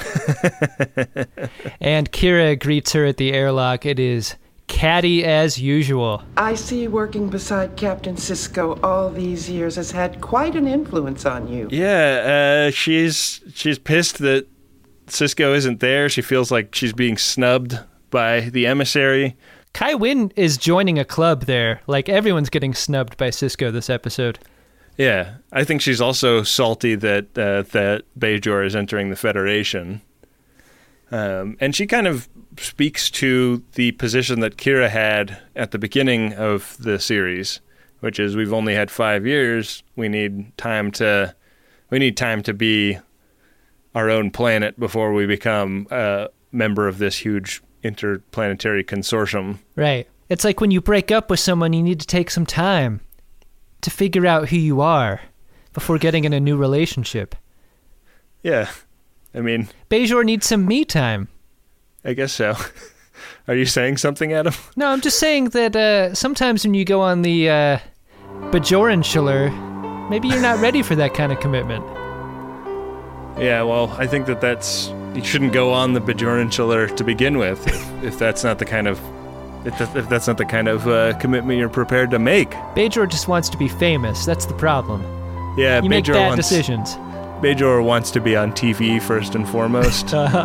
And Kira greets her at the airlock. It is catty as usual. I see working beside Captain Sisko all these years has had quite an influence on you. Yeah, uh, she's she's pissed that Sisko isn't there. She feels like she's being snubbed by the emissary. Kai Wynn is joining a club there. Like, everyone's getting snubbed by Sisko this episode. Yeah, I think she's also salty that uh, that Bajor is entering the Federation. Um, and she kind of speaks to the position that Kira had at the beginning of the series, which is we've only had five years. We need time to we need time to be our own planet before we become a member of this huge interplanetary consortium. Right. It's like when you break up with someone, you need to take some time to figure out who you are before getting in a new relationship. Yeah. I mean... Bajor needs some me time. I guess so. Are you saying something, Adam? No, I'm just saying that uh, sometimes when you go on the uh, Bajoranchular, maybe you're not ready for that kind of commitment. Yeah, well, I think that that's... You shouldn't go on the Bajoranchular to begin with if, if that's not the kind of... If, that, if that's not the kind of uh, commitment you're prepared to make. Bajor just wants to be famous. That's the problem. Yeah, you Bajor make bad wants, decisions. Bajor wants to be on T V first and foremost. uh,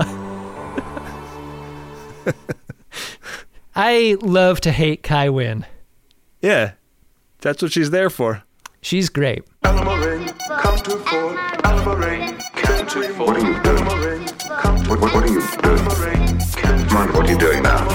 I love to hate Kai Wynn. Yeah, that's what she's there for. She's great. Alamarin, come to Fort. Alamarin, come to Fort. What are you doing? What, what, what are you doing? Come on, what are you doing now?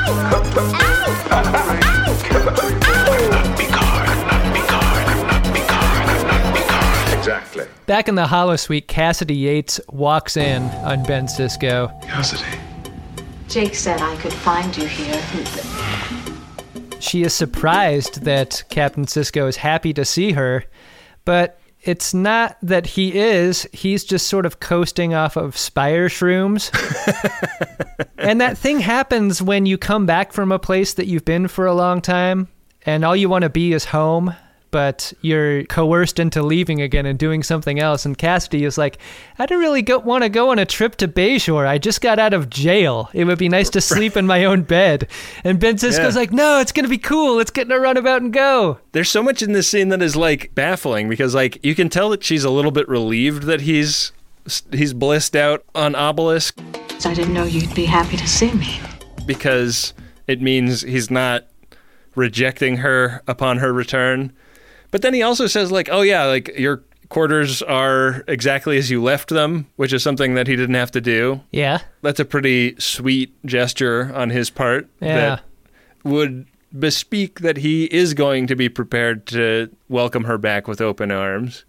Exactly. Back in the holosuite, Cassidy Yates walks in on Ben Sisko. Cassidy. Jake said I could find you here. She is surprised that Captain Sisko is happy to see her, but it's not that he is. He's just sort of coasting off of Spire shrooms. And that thing happens when you come back from a place that you've been for a long time, and all you want to be is home, but you're coerced into leaving again and doing something else. And Cassidy is like, I didn't really go, want to go on a trip to Bajor. I just got out of jail. It would be nice to sleep in my own bed. And Ben Sisko's yeah. like, no, it's going to be cool. Let's get in a runabout and go. There's so much in this scene that is like baffling because like you can tell that she's a little bit relieved that he's he's blissed out on Obelisk. I didn't know you'd be happy to see me. Because it means he's not rejecting her upon her return. But then he also says, like, oh, yeah, like, your quarters are exactly as you left them, which is something that he didn't have to do. Yeah. That's a pretty sweet gesture on his part. Yeah. That would bespeak that he is going to be prepared to welcome her back with open arms.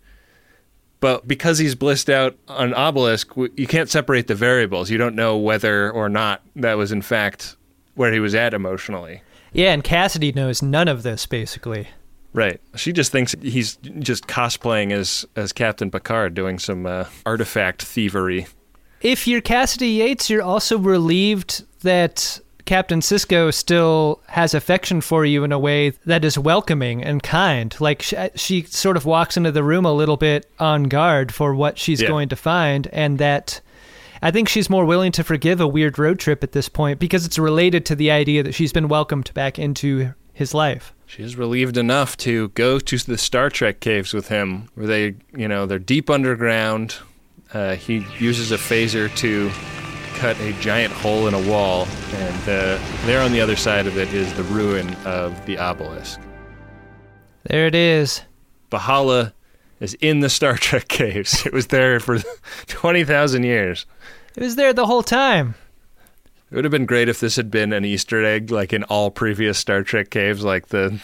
But because he's blissed out on Obelisk, you can't separate the variables. You don't know whether or not that was, in fact, where he was at emotionally. Yeah, and Cassidy knows none of this, basically. Right. She just thinks he's just cosplaying as, as Captain Picard, doing some uh, artifact thievery. If you're Cassidy Yates, you're also relieved that Captain Sisko still has affection for you in a way that is welcoming and kind. Like, she, she sort of walks into the room a little bit on guard for what she's yeah. going to find, and that I think she's more willing to forgive a weird road trip at this point because it's related to the idea that she's been welcomed back into his life. She is relieved enough to go to the Star Trek caves with him, where they, you know, they're deep underground. Uh, he uses a phaser to cut a giant hole in a wall, and uh, there on the other side of it is the ruin of the obelisk. There it is. Bahala is in the Star Trek caves. It was there for twenty thousand years. It was there the whole time. It would have been great if this had been an Easter egg, like in all previous Star Trek caves, like the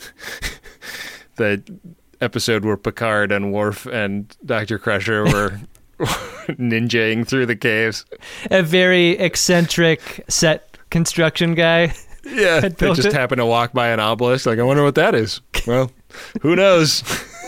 the episode where Picard and Worf and Doctor Crusher were ninjaing through the caves. A very eccentric set construction guy. Yeah, they just it. happened to walk by an obelisk. Like, I wonder what that is. Well, who knows?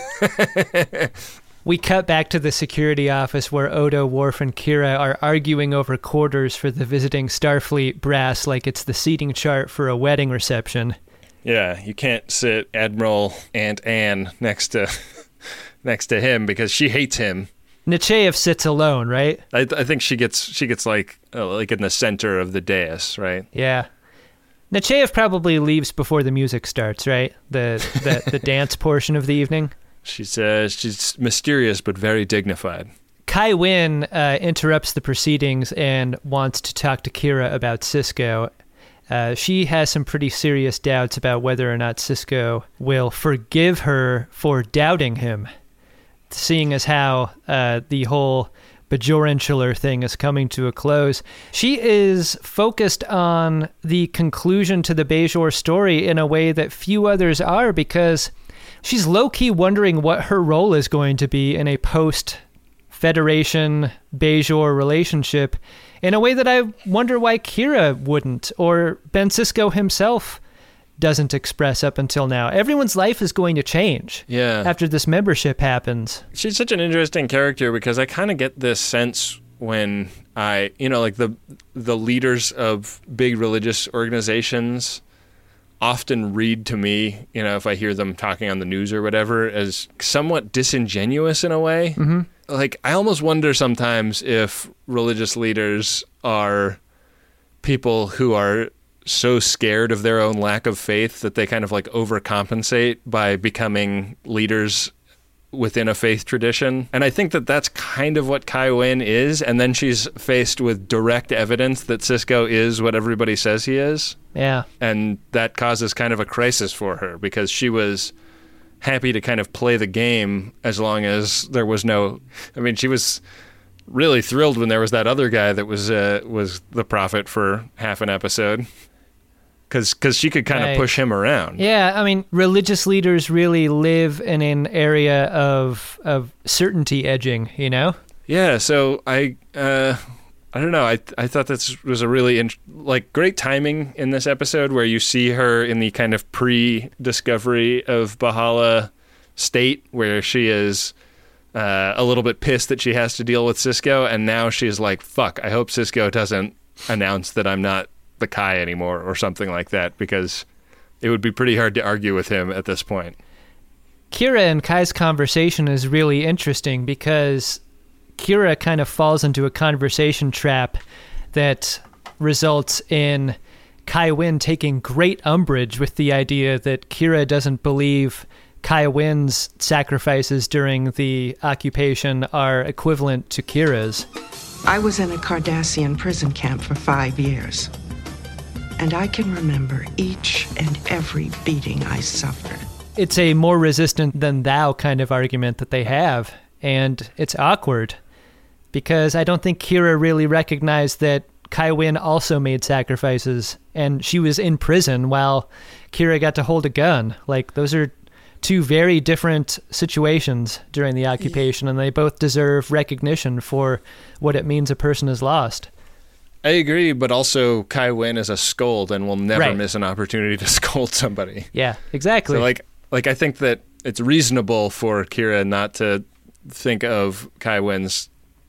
We cut back to the security office where Odo, Worf, and Kira are arguing over quarters for the visiting Starfleet brass like it's the seating chart for a wedding reception. Yeah, you can't sit Admiral Aunt Anne next to next to him because she hates him. Nechayev sits alone, right? I, I think she gets she gets like uh, like in the center of the dais, right? Yeah. Nechayev probably leaves before the music starts, right? The the, the dance portion of the evening. She's uh, she's mysterious but very dignified. Kai Wynn uh, interrupts the proceedings and wants to talk to Kira about Sisko. Uh, she has some pretty serious doubts about whether or not Sisko will forgive her for doubting him, seeing as how uh, the whole Bajoran thing is coming to a close. She is focused on the conclusion to the Bajor story in a way that few others are, because she's low-key wondering what her role is going to be in a post-Federation Bajor relationship, in a way that I wonder why Kira wouldn't, or Ben Sisko himself doesn't express up until now. Everyone's life is going to change yeah. after this membership happens. She's such an interesting character because I kind of get this sense when I, you know, like the the leaders of big religious organizations often read to me, you know, if I hear them talking on the news or whatever, as somewhat disingenuous in a way. Mm-hmm. Like, I almost wonder sometimes if religious leaders are people who are so scared of their own lack of faith that they kind of like overcompensate by becoming leaders within a faith tradition. And I think that that's kind of what Kai Wynn is. And then she's faced with direct evidence that Sisko is what everybody says he is. Yeah. And that causes kind of a crisis for her because she was happy to kind of play the game as long as there was no, I mean, she was really thrilled when there was that other guy that was uh, was the prophet for half an episode. Because because she could kind right. of push him around. Yeah, I mean, religious leaders really live in an area of of certainty edging, you know? Yeah, so I uh, I don't know. I I thought this was a really in, like great timing in this episode where you see her in the kind of pre-discovery of Bahala state where she is uh, a little bit pissed that she has to deal with Sisko, and now she's like, "Fuck! I hope Sisko doesn't announce that I'm not the Kai anymore or something like that, because it would be pretty hard to argue with him at this point." Kira and Kai's conversation is really interesting because Kira kind of falls into a conversation trap that results in Kai Wynn taking great umbrage with the idea that Kira doesn't believe Kai Wynn's sacrifices during the occupation are equivalent to Kira's. I was in a Cardassian prison camp for five years. And I can remember each and every beating I suffered. It's a more resistant than thou kind of argument that they have, and it's awkward because I don't think Kira really recognized that Kai Wynn also made sacrifices, and she was in prison while Kira got to hold a gun. Like, those are two very different situations during the occupation, and they both deserve recognition for what it means a person is lost. I agree, but also Kai Wynn is a scold and will never right. miss an opportunity to scold somebody. Yeah, exactly. So like, like I think that it's reasonable for Kira not to think of Kai Wynn's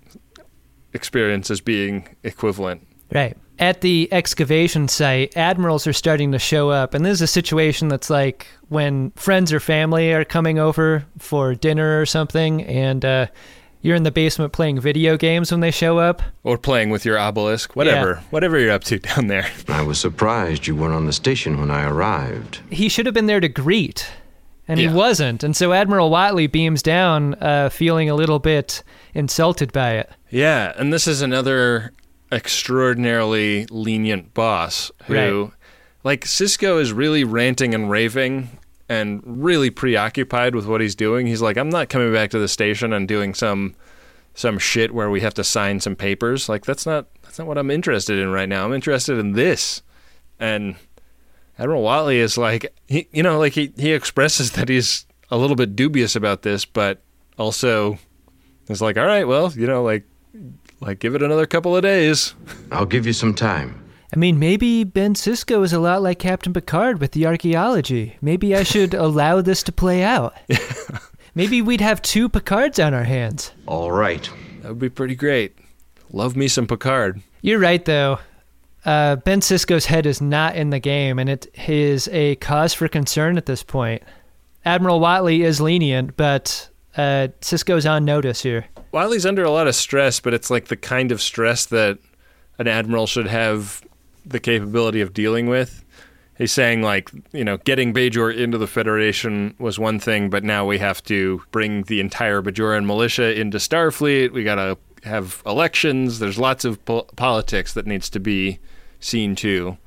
experience as being equivalent. Right. At the excavation site, admirals are starting to show up, and this is a situation that's like when friends or family are coming over for dinner or something, and uh, you're in the basement playing video games when they show up. Or playing with your obelisk, whatever. Yeah. Whatever you're up to down there. I was surprised you weren't on the station when I arrived. He should have been there to greet, and yeah. he wasn't. And so Admiral Watley beams down uh, feeling a little bit insulted by it. Yeah, and this is another extraordinarily lenient boss who, right. like, Sisko is really ranting and raving and really preoccupied with what he's doing. He's like, I'm not coming back to the station and doing some some shit where we have to sign some papers. Like, that's not that's not what I'm interested in right now. I'm interested in this. And Admiral Watley is like, he, you know, like he, he expresses that he's a little bit dubious about this, but also is like, all right, well, you know, like, like give it another couple of days. I'll give you some time. I mean, maybe Ben Sisko is a lot like Captain Picard with the archaeology. Maybe I should allow this to play out. Maybe we'd have two Picards on our hands. All right. That would be pretty great. Love me some Picard. You're right, though. Uh, Ben Sisko's head is not in the game, and it is a cause for concern at this point. Admiral Watley is lenient, but uh, Sisko's on notice here. Watley's under a lot of stress, but it's like the kind of stress that an admiral should have the capability of dealing with. He's saying, like, you know, getting Bajor into the Federation was one thing, but now we have to bring the entire Bajoran militia into Starfleet. We got to have elections. There's lots of po- politics that needs to be seen to.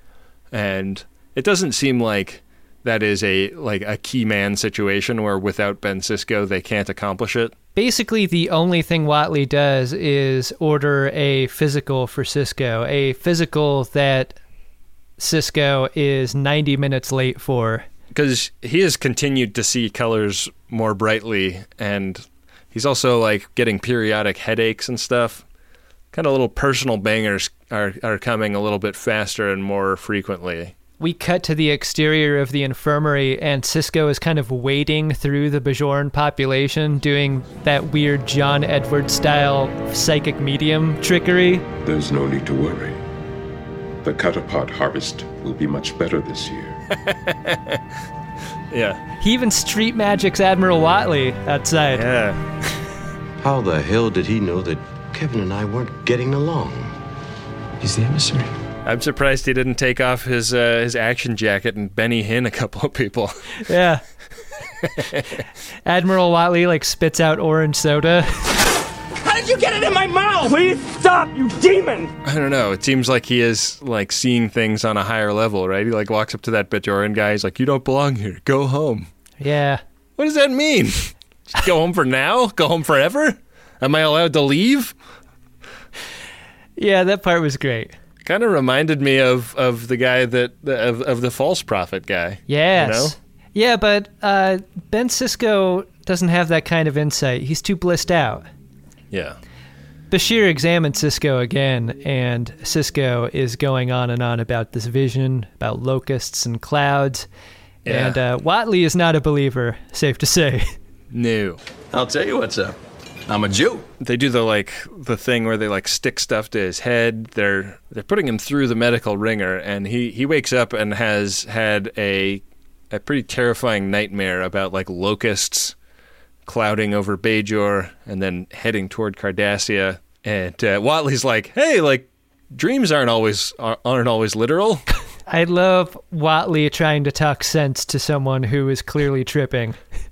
And it doesn't seem like that is a like a key man situation where without Ben Sisko they can't accomplish it. Basically, the only thing Whatley does is order a physical for Sisko, a physical that Sisko is ninety minutes late for. Because he has continued to see colors more brightly, and he's also like getting periodic headaches and stuff. Kind of little personal bangers are, are coming a little bit faster and more frequently. We cut to the exterior of the infirmary, and Sisko is kind of wading through the Bajoran population, doing that weird John Edwards-style psychic medium trickery. There's no need to worry. The Catapod harvest will be much better this year. Yeah. He even street magics Admiral Whatley outside. Yeah. How the hell did he know that Kevin and I weren't getting along? He's the emissary. I'm surprised he didn't take off his uh, his action jacket and Benny Hinn a couple of people. Yeah. Admiral Whatley like spits out orange soda. How did you get it in my mouth? Please stop, you demon! I don't know. It seems like he is like seeing things on a higher level, right? He like walks up to that Bajoran guy. He's like, "You don't belong here. Go home." Yeah. What does that mean? Just go home for now? Go home forever? Am I allowed to leave? Yeah, that part was great. Kind of reminded me of, of the guy that of of the false prophet guy. Yes. You know? Yeah, but uh, Ben Sisko doesn't have that kind of insight. He's too blissed out. Yeah. Bashir examines Sisko again, and Sisko is going on and on about this vision, about locusts and clouds. Yeah. And uh, Whatley is not a believer, safe to say. No. I'll tell you what's up. I'm a Jew. They do the like the thing where they like stick stuff to his head. They're they're putting him through the medical ringer, and he, he wakes up and has had a a pretty terrifying nightmare about like locusts clouding over Bajor and then heading toward Cardassia. And uh, Whatley's like, "Hey, like dreams aren't always aren't always literal." I love Whatley trying to talk sense to someone who is clearly tripping.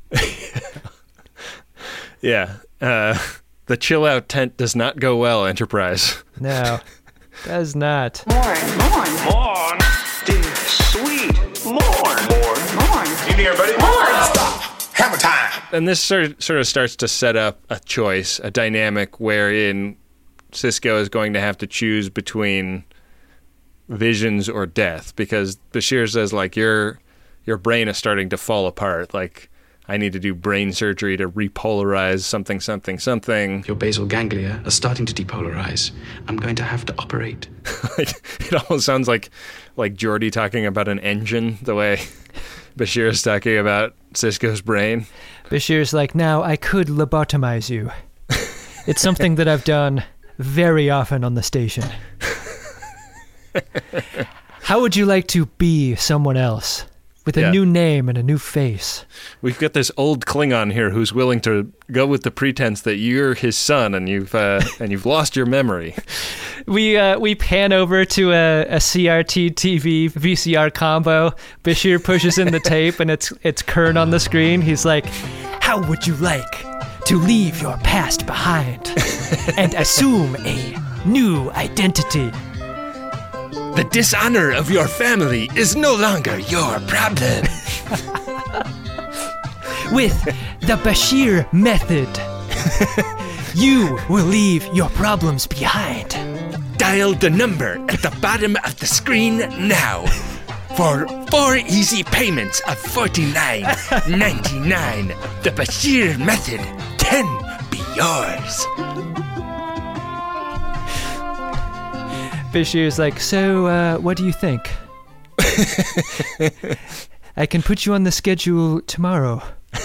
Yeah. Uh, the chill out tent does not go well, Enterprise. No, does not. Morn, morn, Morn. Dear sweet. More. Morn. morn. You here, buddy? Stop. Hammer time. And this sort of, sort of starts to set up a choice, a dynamic wherein Sisko is going to have to choose between visions or death, because Bashir says, like, your your brain is starting to fall apart. Like, I need to do brain surgery to repolarize something, something, something. Your basal ganglia are starting to depolarize. I'm going to have to operate. Like, it almost sounds like like Geordi talking about an engine, the way Bashir is talking about Sisko's brain. Bashir's like, now I could lobotomize you. It's something that I've done very often on the station. How would you like to be someone else? With a Yeah. new name and a new face. We've got this old Klingon here who's willing to go with the pretense that you're his son and you've uh, and you've lost your memory. We uh, we pan over to a, a C R T T V V C R combo. Bashir pushes in the tape and it's it's Kern on the screen. He's like, how would you like to leave your past behind and assume a new identity? The dishonor of your family is no longer your problem. With the Bashir method, you will leave your problems behind. Dial the number at the bottom of the screen now for four easy payments of forty-nine ninety-nine. The Bashir method can be yours. Bashir's like, so uh, what do you think? I can put you on the schedule tomorrow.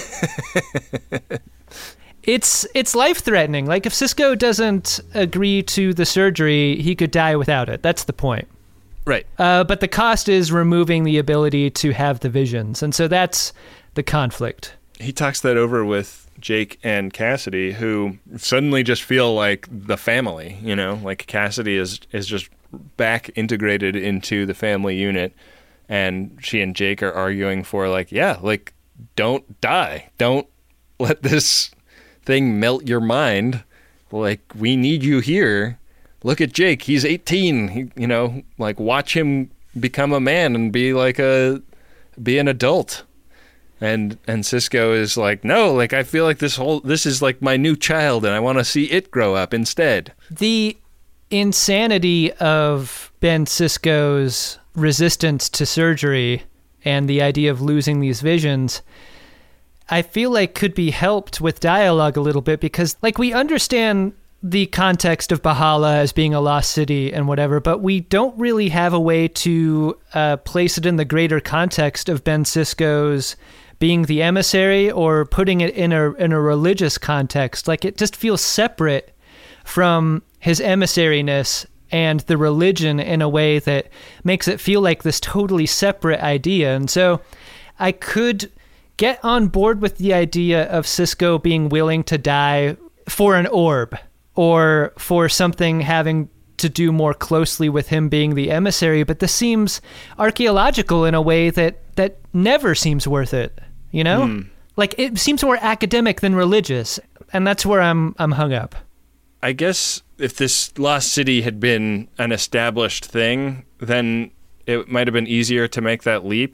It's it's life-threatening. Like, if Sisko doesn't agree to the surgery, he could die without it. That's the point. Right. Uh, but the cost is removing the ability to have the visions. And so that's the conflict. He talks that over with Jake and Cassidy, who suddenly just feel like the family, you know? Like, Cassidy is, is just back integrated into the family unit, and she and Jake are arguing for, like, yeah, like, don't die. Don't let this thing melt your mind. Like, we need you here. Look at Jake. He's eighteen. He, you know, like, watch him become a man and be like a be an adult. And and Sisko is like, no, like I feel like this whole this is like my new child and I want to see it grow up instead. The insanity of Ben Sisko's resistance to surgery and the idea of losing these visions, I feel like could be helped with dialogue a little bit, because like we understand the context of Bahala as being a lost city and whatever, but we don't really have a way to uh, place it in the greater context of Ben Sisko's being the emissary or putting it in a in a religious context. Like it just feels separate from his emissariness and the religion in a way that makes it feel like this totally separate idea. And so I could get on board with the idea of Sisko being willing to die for an orb or for something having to do more closely with him being the emissary, but this seems archaeological in a way that, that never seems worth it, you know? Mm. Like, it seems more academic than religious, and that's where I'm I'm hung up. I guess if this lost city had been an established thing, then it might have been easier to make that leap.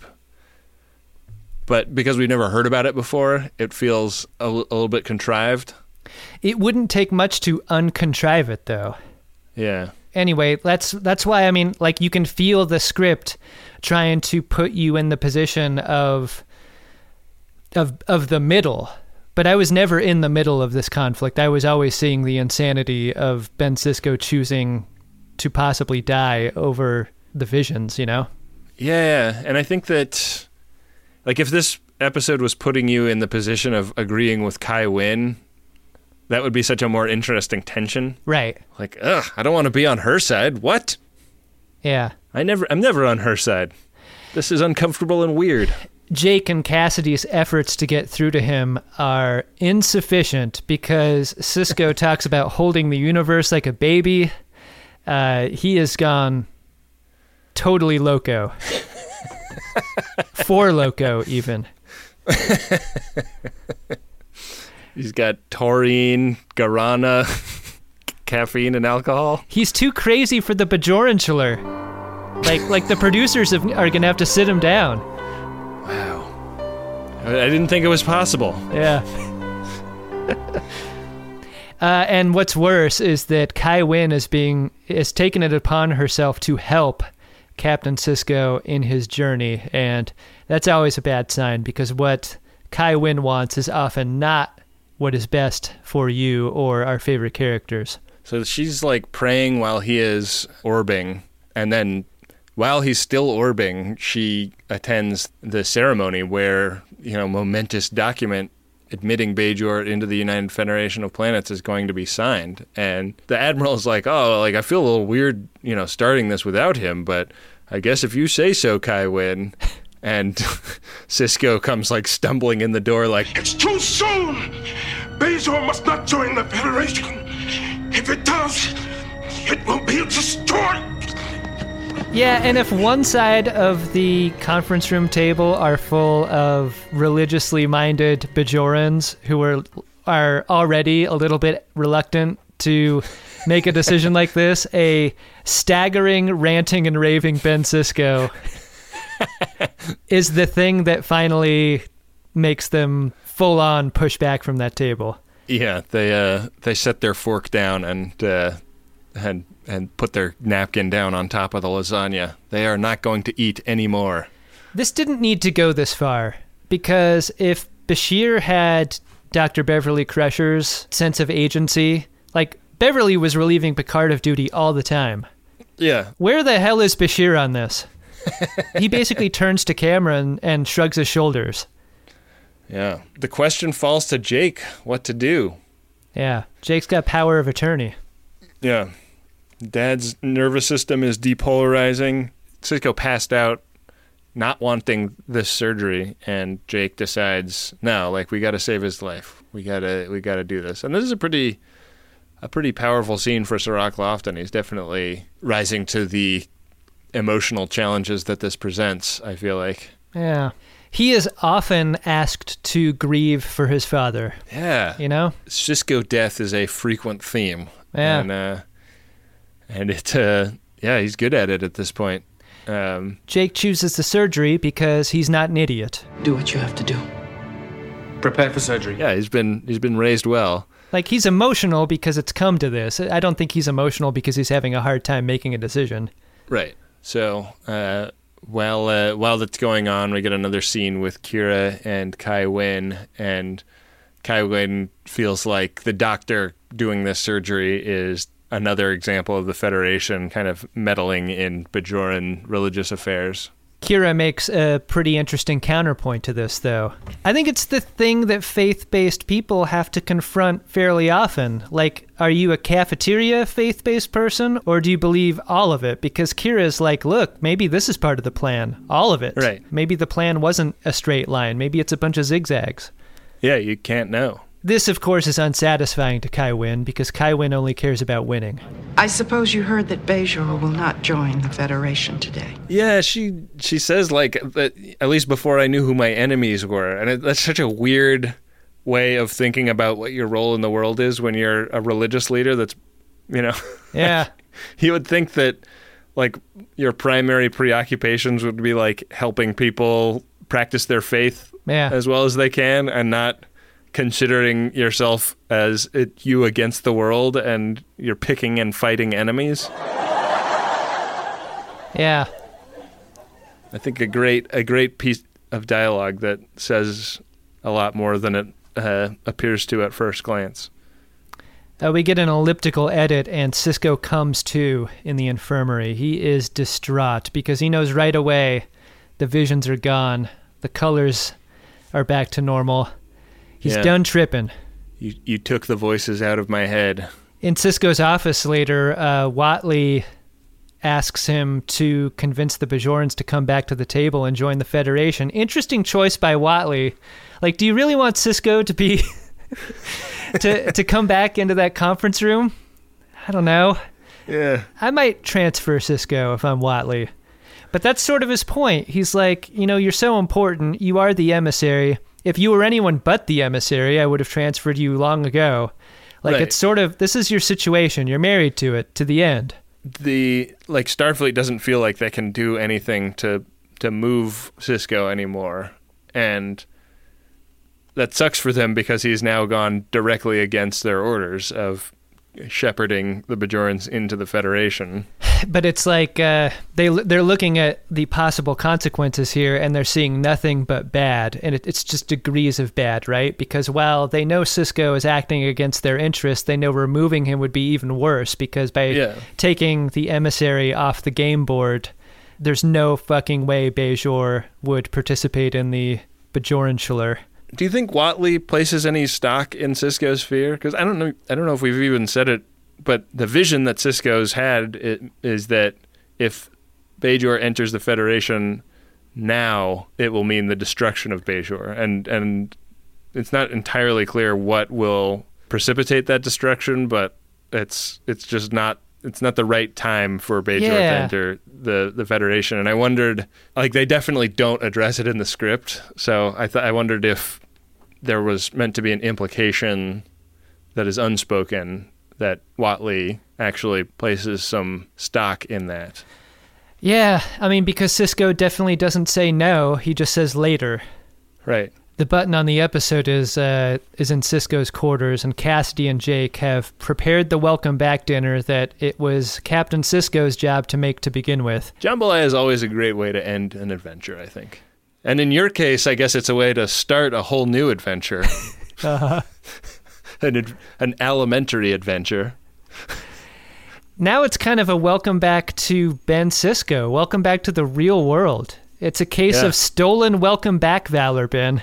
But because we've never heard about it before, it feels a, l- a little bit contrived. It wouldn't take much to uncontrive it, though. Yeah. Anyway, that's that's why, I mean, like, you can feel the script trying to put you in the position of of of the middle. But I was never in the middle of this conflict. I was always seeing the insanity of Ben Sisko choosing to possibly die over the visions, you know? Yeah, and I think that, like, if this episode was putting you in the position of agreeing with Kai Wynn, that would be such a more interesting tension. Right. Like, ugh, I don't want to be on her side. What? Yeah. I never, I'm never on her side. This is uncomfortable and weird. Jake and Cassidy's efforts to get through to him are insufficient because Sisko talks about holding the universe like a baby. Uh, he has gone totally loco. For loco, even. He's got taurine, guarana, caffeine, and alcohol. He's too crazy for the Bajorantula. Like, like the producers have, are going to have to sit him down. Wow. I didn't think it was possible. Yeah. uh, and what's worse is that Kai Wynn is being is taken it upon herself to help Captain Sisko in his journey, and that's always a bad sign because what Kai Wynn wants is often not what is best for you or our favorite characters. So she's like praying while he is orbing, and then while he's still orbiting, she attends the ceremony where, you know, momentous document admitting Bajor into the United Federation of Planets is going to be signed. And the Admiral is like, oh, like, I feel a little weird, you know, starting this without him, but I guess if you say so, Kai Wynn. And Sisko comes, like, stumbling in the door like, it's too soon! Bajor must not join the Federation. If it does, it will be destroyed! Yeah, and if one side of the conference room table are full of religiously minded Bajorans who are are already a little bit reluctant to make a decision like this, a staggering, ranting, and raving Ben Sisko is the thing that finally makes them full on push back from that table. Yeah, they uh, they set their fork down and uh, and and put their napkin down on top of the lasagna. They are not going to eat anymore. This didn't need to go this far, because if Bashir had Doctor Beverly Crusher's sense of agency, like, Beverly was relieving Picard of duty all the time. Yeah. Where the hell is Bashir on this? He basically turns to camera and, and shrugs his shoulders. Yeah. The question falls to Jake, what to do. Yeah. Jake's got power of attorney. Yeah. Dad's nervous system is depolarizing. Sisko passed out, not wanting this surgery, and Jake decides, no, like, we got to save his life. We gotta, we gotta do this. And this is a pretty, a pretty powerful scene for Cirroc Lofton. He's definitely rising to the emotional challenges that this presents, I feel like. Yeah. He is often asked to grieve for his father. Yeah. You know? Sisko death is a frequent theme. Yeah. And, uh, and it, uh, yeah, he's good at it at this point. Um, Jake chooses the surgery because he's not an idiot. Do what you have to do. Prepare for surgery. Yeah, he's been he's been raised well. Like, he's emotional because it's come to this. I don't think he's emotional because he's having a hard time making a decision. Right. So, uh, while uh, while that's going on, we get another scene with Kira and Kai Wynn, and Kai Wynn feels like the doctor doing this surgery is another example of the Federation kind of meddling in Bajoran religious affairs. Kira makes a pretty interesting counterpoint to this, though. I think it's the thing that faith-based people have to confront fairly often. Like, are you a cafeteria faith-based person, or do you believe all of it? Because Kira's like, look, maybe this is part of the plan. All of it. Right. Maybe the plan wasn't a straight line. Maybe it's a bunch of zigzags. Yeah, you can't know. This, of course, is unsatisfying to Kai Wynn, because Kai Wynn only cares about winning. I suppose you heard that Bajor will not join the Federation today. Yeah, she she says, like, that at least before I knew who my enemies were. And it, that's such a weird way of thinking about what your role in the world is when you're a religious leader that's, you know... Yeah. You would think that, like, your primary preoccupations would be, like, helping people practice their faith yeah. as well as they can, and not... considering yourself as it, you against the world, and you're picking and fighting enemies. Yeah. I think a great a great piece of dialogue that says a lot more than it uh, appears to at first glance. Uh, we get an elliptical edit, and Sisko comes to in the infirmary. He is distraught because he knows right away the visions are gone. The colors are back to normal. He's yeah. done tripping. You you took the voices out of my head. In Sisko's office later, uh, Whatley asks him to convince the Bajorans to come back to the table and join the Federation. Interesting choice by Whatley. Like, do you really want Sisko to be to to come back into that conference room? I don't know. Yeah. I might transfer Sisko if I'm Whatley. But that's sort of his point. He's like, you know, you're so important. You are the emissary. If you were anyone but the emissary, I would have transferred you long ago. Like, right. It's sort of, this is your situation. You're married to it, to the end. The, like, Starfleet doesn't feel like they can do anything to to move Sisko anymore. And that sucks for them because he's now gone directly against their orders of shepherding the Bajorans into the Federation. But it's like uh, they, they're looking at the possible consequences here, and they're seeing nothing but bad. And it, it's just degrees of bad, right? Because while they know Sisko is acting against their interests, they know removing him would be even worse, because by yeah. taking the emissary off the game board, there's no fucking way Bajor would participate in the Bajoranshire. Do you think Whatley places any stock in Sisko's fear? Because I don't know. I don't know if we've even said it, but the vision that Sisko's had it, is that if Bajor enters the Federation now, it will mean the destruction of Bajor, and and it's not entirely clear what will precipitate that destruction, but it's it's just not. It's not the right time for Bajor yeah. to enter the, the Federation. And I wondered, like, they definitely don't address it in the script. So I th- I wondered if there was meant to be an implication that is unspoken that Whatley actually places some stock in that. Yeah, I mean, because Sisko definitely doesn't say no. He just says later. Right. The button on the episode is uh, is in Sisko's quarters, and Cassidy and Jake have prepared the welcome back dinner that it was Captain Sisko's job to make to begin with. Jambalaya is always a great way to end an adventure, I think. And in your case, I guess it's a way to start a whole new adventure. uh-huh. an, ad- an elementary adventure. Now it's kind of a welcome back to Ben Sisko. Welcome back to the real world. It's a case yeah. of stolen welcome back valor, Ben.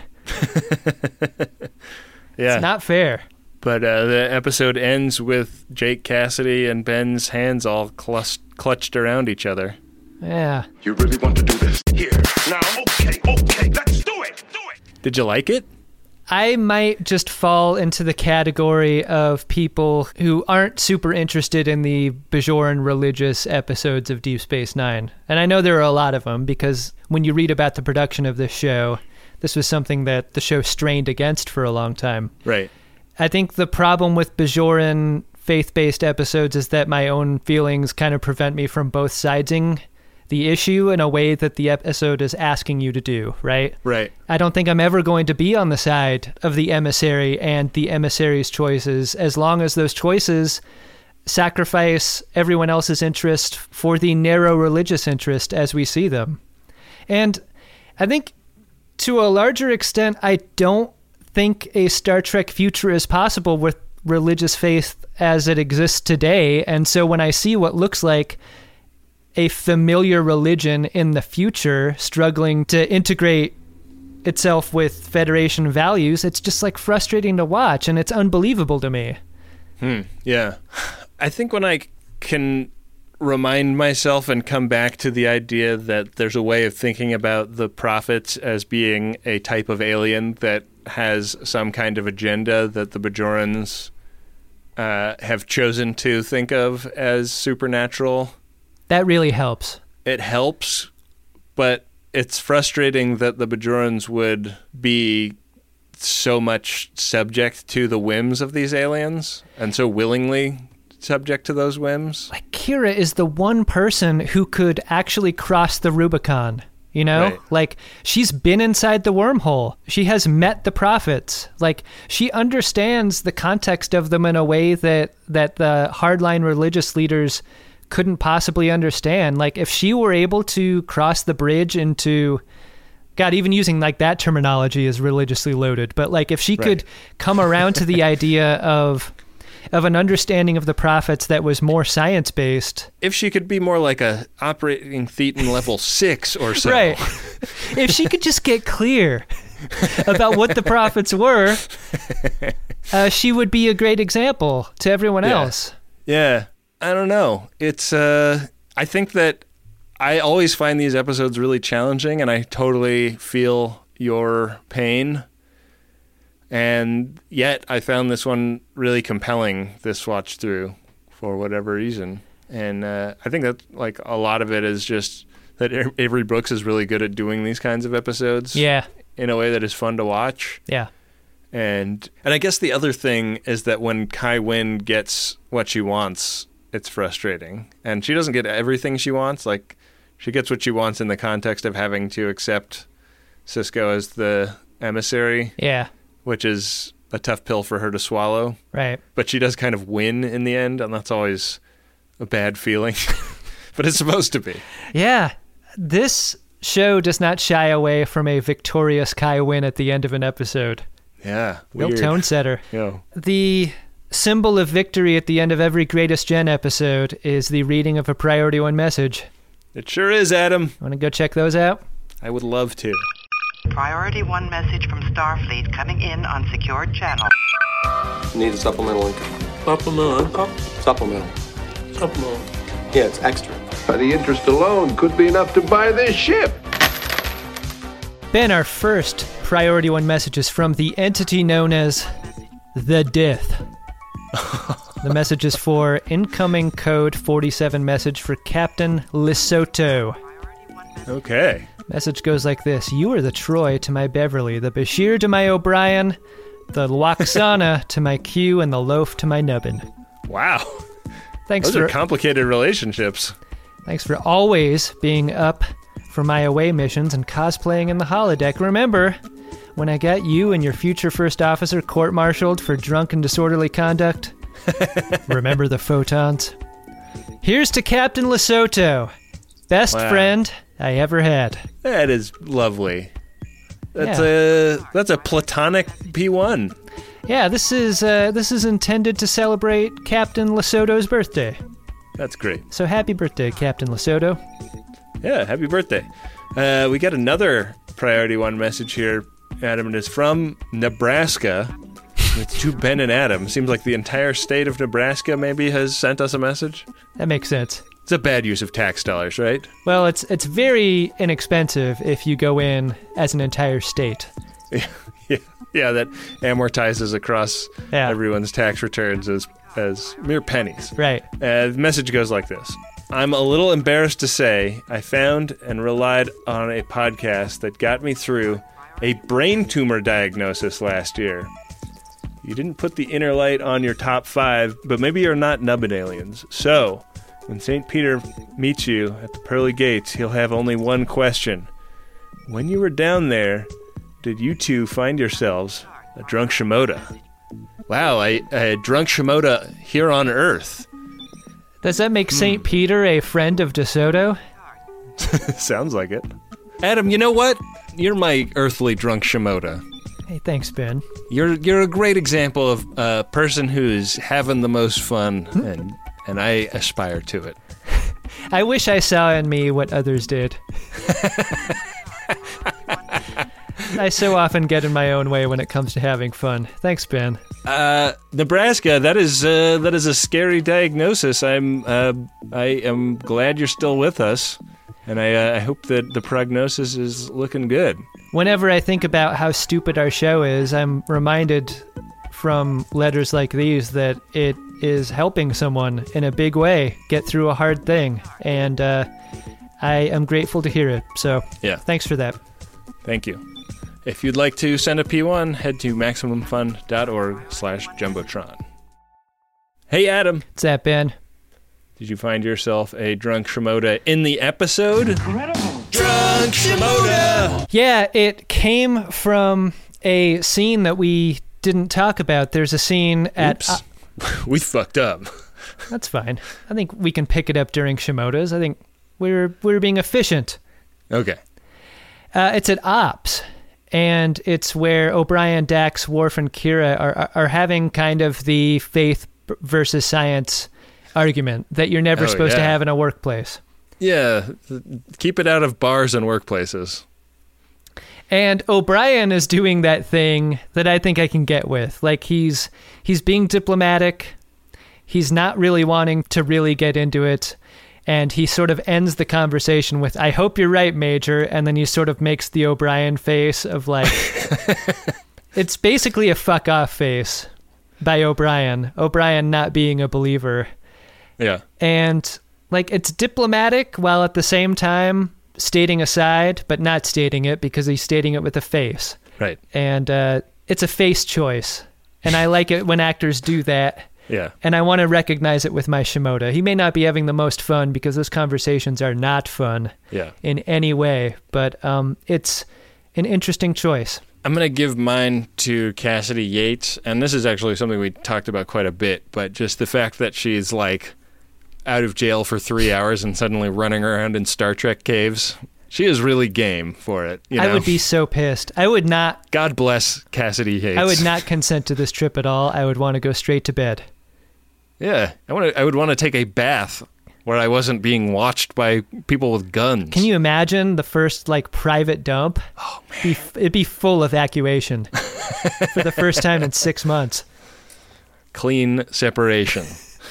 Yeah. It's not fair. But uh, the episode ends with Jake Cassidy and Ben's hands all clus- clutched around each other. Yeah. You really want to do this? Here, now, okay, okay, let's do it, do it! Did you like it? I might just fall into the category of people who aren't super interested in the Bajoran religious episodes of Deep Space Nine. And I know there are a lot of them, because when you read about the production of this show, this was something that the show strained against for a long time. Right. I think the problem with Bajoran faith-based episodes is that my own feelings kind of prevent me from both siding the issue in a way that the episode is asking you to do, right? Right. I don't think I'm ever going to be on the side of the emissary and the emissary's choices as long as those choices sacrifice everyone else's interest for the narrow religious interest as we see them. And I think to a larger extent, I don't think a Star Trek future is possible with religious faith as it exists today. And so when I see what looks like a familiar religion in the future struggling to integrate itself with Federation values, it's just like frustrating to watch, and it's unbelievable to me. Hmm. Yeah. I think when I can remind myself and come back to the idea that there's a way of thinking about the prophets as being a type of alien that has some kind of agenda that the Bajorans uh, have chosen to think of as supernatural. That really helps. It helps, but it's frustrating that the Bajorans would be so much subject to the whims of these aliens and so willingly subject to those whims. Like, Kira is the one person who could actually cross the Rubicon, you know? Right. Like, she's been inside the wormhole. She has met the prophets. Like, she understands the context of them in a way that, that the hardline religious leaders couldn't possibly understand. Like, if she were able to cross the bridge into... God, even using like that terminology is religiously loaded. But like, if she Right. could come around to the idea of of an understanding of the prophets that was more science-based. If she could be more like a operating thetan level six or so. Right. If she could just get clear about what the prophets were, uh, she would be a great example to everyone Yeah. else. Yeah. I don't know. It's, uh, I think that I always find these episodes really challenging, and I totally feel your pain. And yet I found this one really compelling, this watch through, for whatever reason. And uh, I think that like a lot of it is just that Avery Brooks is really good at doing these kinds of episodes. Yeah. In a way that is fun to watch. Yeah. And and I guess the other thing is that when Kai Wynn gets what she wants, it's frustrating. And she doesn't get everything she wants. Like, she gets what she wants in the context of having to accept Sisko as the emissary. Yeah. Which is a tough pill for her to swallow. Right. But she does kind of win in the end, and that's always a bad feeling. But it's supposed to be. Yeah. This show does not shy away from a victorious Kai Wynn at the end of an episode. Yeah. Real Weird. tone setter. Yeah. The symbol of victory at the end of every Greatest Gen episode is the reading of a Priority One message. It sure is, Adam. Want to go check those out? I would love to. Priority One message from Starfleet coming in on secured channel. Need a supplemental income. Supplemental income? Supplemental. Supplemental. Yeah, it's extra. But the interest alone could be enough to buy this ship. Ben, our first Priority One message is from the entity known as the Dith. The message is for incoming code forty-seven message for Captain Lesotho. Okay. Message goes like this. You are the Troy to my Beverly, the Bashir to my O'Brien, the Lwaxana to my Q, and the Loaf to my Nubbin. Wow. Thanks Those for are complicated relationships. Thanks for always being up for my away missions and cosplaying in the holodeck. Remember when I got you and your future first officer court-martialed for drunk and disorderly conduct? Remember the photons? Here's to Captain Lesotho. Best Wow. friend I ever had. That is lovely. That's Yeah. a that's a platonic P one. Yeah, this is uh, this is intended to celebrate Captain Lesotho's birthday. That's great. So happy birthday, Captain Lesotho. Yeah, happy birthday. Uh, we got another Priority One message here, Adam, and it's from Nebraska. It's to Ben and Adam. Seems like the entire state of Nebraska maybe has sent us a message. That makes sense. It's a bad use of tax dollars, right? Well, it's it's very inexpensive if you go in as an entire state. Yeah, yeah, yeah that amortizes across Yeah. everyone's tax returns as as mere pennies. Right. Uh, the message goes like this. I'm a little embarrassed to say I found and relied on a podcast that got me through a brain tumor diagnosis last year. You didn't put the inner light on your top five, but maybe you're not nubbin aliens. So, when Saint Peter meets you at the pearly gates, he'll have only one question. When you were down there, did you two find yourselves a drunk Shimoda? Wow, a, a drunk Shimoda here on Earth. Does that make Saint Hmm. Peter a friend of DeSoto? Sounds like it. Adam, you know what? You're my earthly drunk Shimoda. Hey, thanks, Ben. You're you're a great example of a person who's having the most fun, and and I aspire to it. I wish I saw in me what others did. I so often get in my own way when it comes to having fun. Thanks, Ben. Uh, Nebraska, that is uh, that is a scary diagnosis. I'm uh, I am glad you're still with us, and I uh, I hope that the prognosis is looking good. Whenever I think about how stupid our show is, I'm reminded from letters like these that it is helping someone in a big way get through a hard thing, and uh, I am grateful to hear it. So yeah, thanks for that. Thank you. If you'd like to send a P one, head to MaximumFun.org slash Jumbotron. Hey, Adam. What's that, Ben? Did you find yourself a drunk Shimoda in the episode? Incredible. Drunk Shimoda! Yeah, it came from a scene that we didn't talk about. There's a scene at... Oops. Uh, we fucked up. That's fine. I think we can pick it up during Shimoda's. I think we're, we're being efficient. Okay. Uh, it's at Ops. And it's where O'Brien, Dax, Worf, and Kira are are having kind of the faith versus science argument that you're never oh, supposed yeah. to have in a workplace. Yeah, keep it out of bars and workplaces. And O'Brien is doing that thing that I think I can get with. Like, he's he's being diplomatic. He's not really wanting to really get into it. And he sort of ends the conversation with, I hope you're right, Major. And then he sort of makes the O'Brien face of like, it's basically a fuck off face by O'Brien. O'Brien not being a believer. Yeah. And like, it's diplomatic while at the same time stating a side, but not stating it because he's stating it with a face. Right. And uh, it's a face choice. And I like it when actors do that. Yeah. And I want to recognize it with my Shimoda. He may not be having the most fun because those conversations are not fun yeah. in any way, but um, it's an interesting choice. I'm going to give mine to Cassidy Yates, and this is actually something we talked about quite a bit, but just the fact that she's like out of jail for three hours and suddenly running around in Star Trek caves. She is really game for it. You know? I would be so pissed. I would not... God bless Cassidy Yates. I would not consent to this trip at all. I would want to go straight to bed. Yeah, I want to. I would want to take a bath where I wasn't being watched by people with guns. Can you imagine the first like private dump? Oh man, be, it'd be full evacuation for the first time in six months. Clean separation.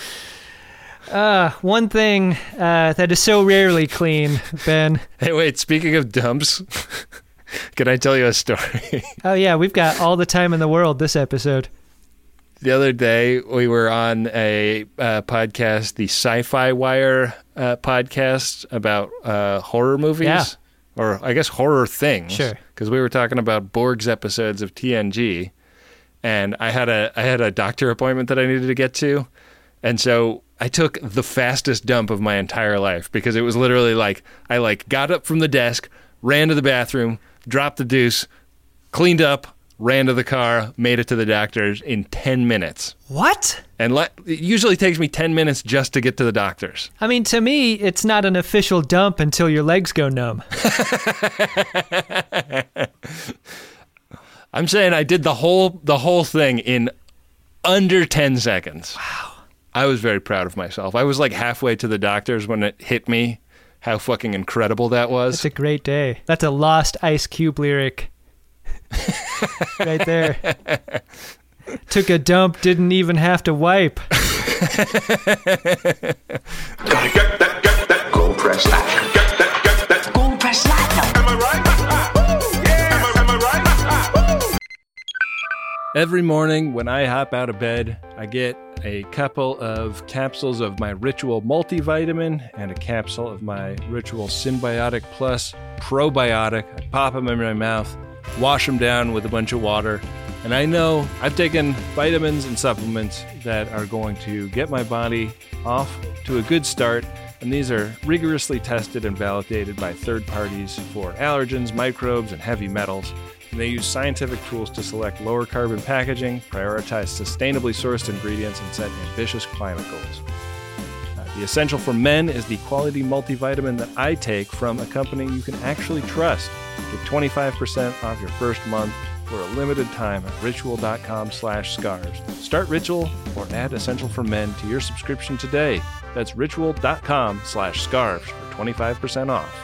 Uh, one thing uh, that is so rarely clean, Ben. Hey, wait. Speaking of dumps, can I tell you a story? Oh yeah, we've got all the time in the world this episode. The other day, we were on a uh, podcast, the Sci-Fi Wire uh, podcast about uh, horror movies. Yeah. Or I guess horror things. Sure. Because we were talking about Borg's episodes of T N G. And I had a I had a doctor appointment that I needed to get to. And so I took the fastest dump of my entire life because it was literally like, I like got up from the desk, ran to the bathroom, dropped the deuce, cleaned up, ran to the car, made it to the doctor's in ten minutes. What? And le- it usually takes me ten minutes just to get to the doctor's. I mean, to me, it's not an official dump until your legs go numb. I'm saying I did the whole the whole thing in under ten seconds. Wow. I was very proud of myself. I was like halfway to the doctor's when it hit me how fucking incredible that was. It's a great day. That's a lost Ice Cube lyric. Right there. Took a dump, didn't even have to wipe. Gotta get that, get that, go press that. Get that, get that, go press that. Am I right? Woo! Yeah. Am I, am I right? Woo! Every morning when I hop out of bed, I get a couple of capsules of my Ritual multivitamin and a capsule of my Ritual Symbiotic Plus probiotic. I pop them in my mouth, wash them down with a bunch of water, and I know I've taken vitamins and supplements that are going to get my body off to a good start, and these are rigorously tested and validated by third parties for allergens, microbes, and heavy metals. And they use scientific tools to select lower carbon packaging, prioritize sustainably sourced ingredients, and set ambitious climate goals. Uh, the Essential for Men is the quality multivitamin that I take from a company you can actually trust. Get twenty-five percent off your first month for a limited time at ritual.com slash scarves. Start Ritual or add Essential for Men to your subscription today. That's ritual.com slash scarves for twenty-five percent off.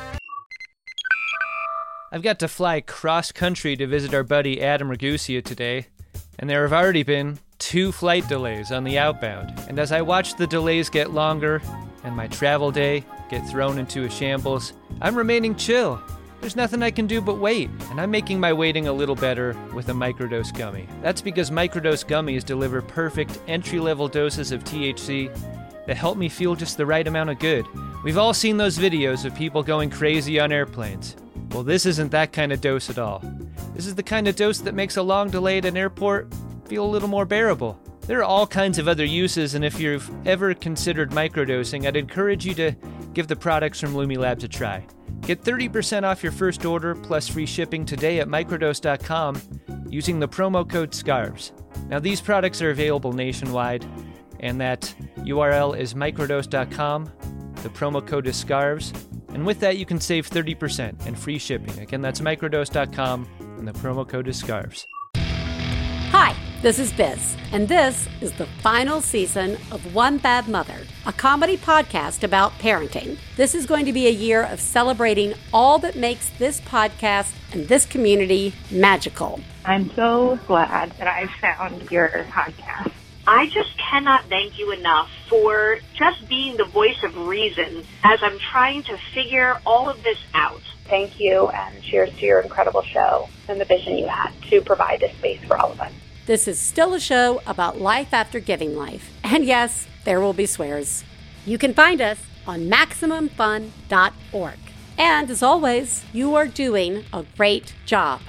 I've got to fly cross-country to visit our buddy Adam Ragusea today, and there have already been two flight delays on the outbound. And as I watch the delays get longer and my travel day get thrown into a shambles, I'm remaining chill. There's nothing I can do but wait, and I'm making my waiting a little better with a microdose gummy. That's because microdose gummies deliver perfect entry-level doses of T H C that help me feel just the right amount of good. We've all seen those videos of people going crazy on airplanes. Well, this isn't that kind of dose at all. This is the kind of dose that makes a long delay at an airport feel a little more bearable. There are all kinds of other uses, and if you've ever considered microdosing, I'd encourage you to give the products from Lumi Labs a try. Get thirty percent off your first order plus free shipping today at microdose dot com using the promo code SCARVES. Now, these products are available nationwide, and that U R L is microdose dot com. The promo code is SCARVES. And with that, you can save thirty percent and free shipping. Again, that's microdose dot com, and the promo code is SCARVES. Hi, this is Biz, and this is the final season of One Bad Mother, a comedy podcast about parenting. This is going to be a year of celebrating all that makes this podcast and this community magical. I'm so glad that I found your podcast. I just cannot thank you enough for just being the voice of reason as I'm trying to figure all of this out. Thank you, and cheers to your incredible show and the vision you had to provide this space for all of us. This is still a show about life after giving life. And yes, there will be swears. You can find us on maximum fun dot org. And as always, you are doing a great job.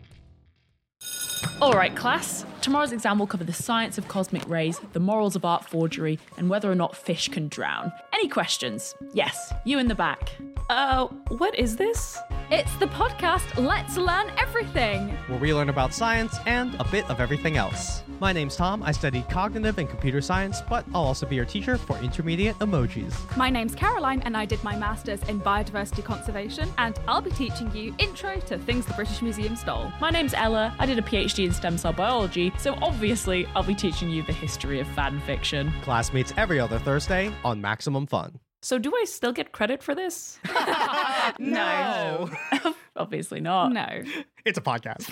All right, class. Tomorrow's exam will cover the science of cosmic rays, the morals of art forgery, and whether or not fish can drown. Any questions? Yes, you in the back. Uh, what is this? It's the podcast Let's Learn Everything, where we learn about science and a bit of everything else. My name's Tom. I study cognitive and computer science, but I'll also be your teacher for intermediate emojis. My name's Caroline, and I did my master's in biodiversity conservation, and I'll be teaching you intro to things the British Museum stole. My name's Ella. I did a PhD in stem cell biology, so obviously I'll be teaching you the history of fan fiction. Class meets every other Thursday on Maximum Fun. So do I still get credit for this? No. Obviously not. No. It's a podcast.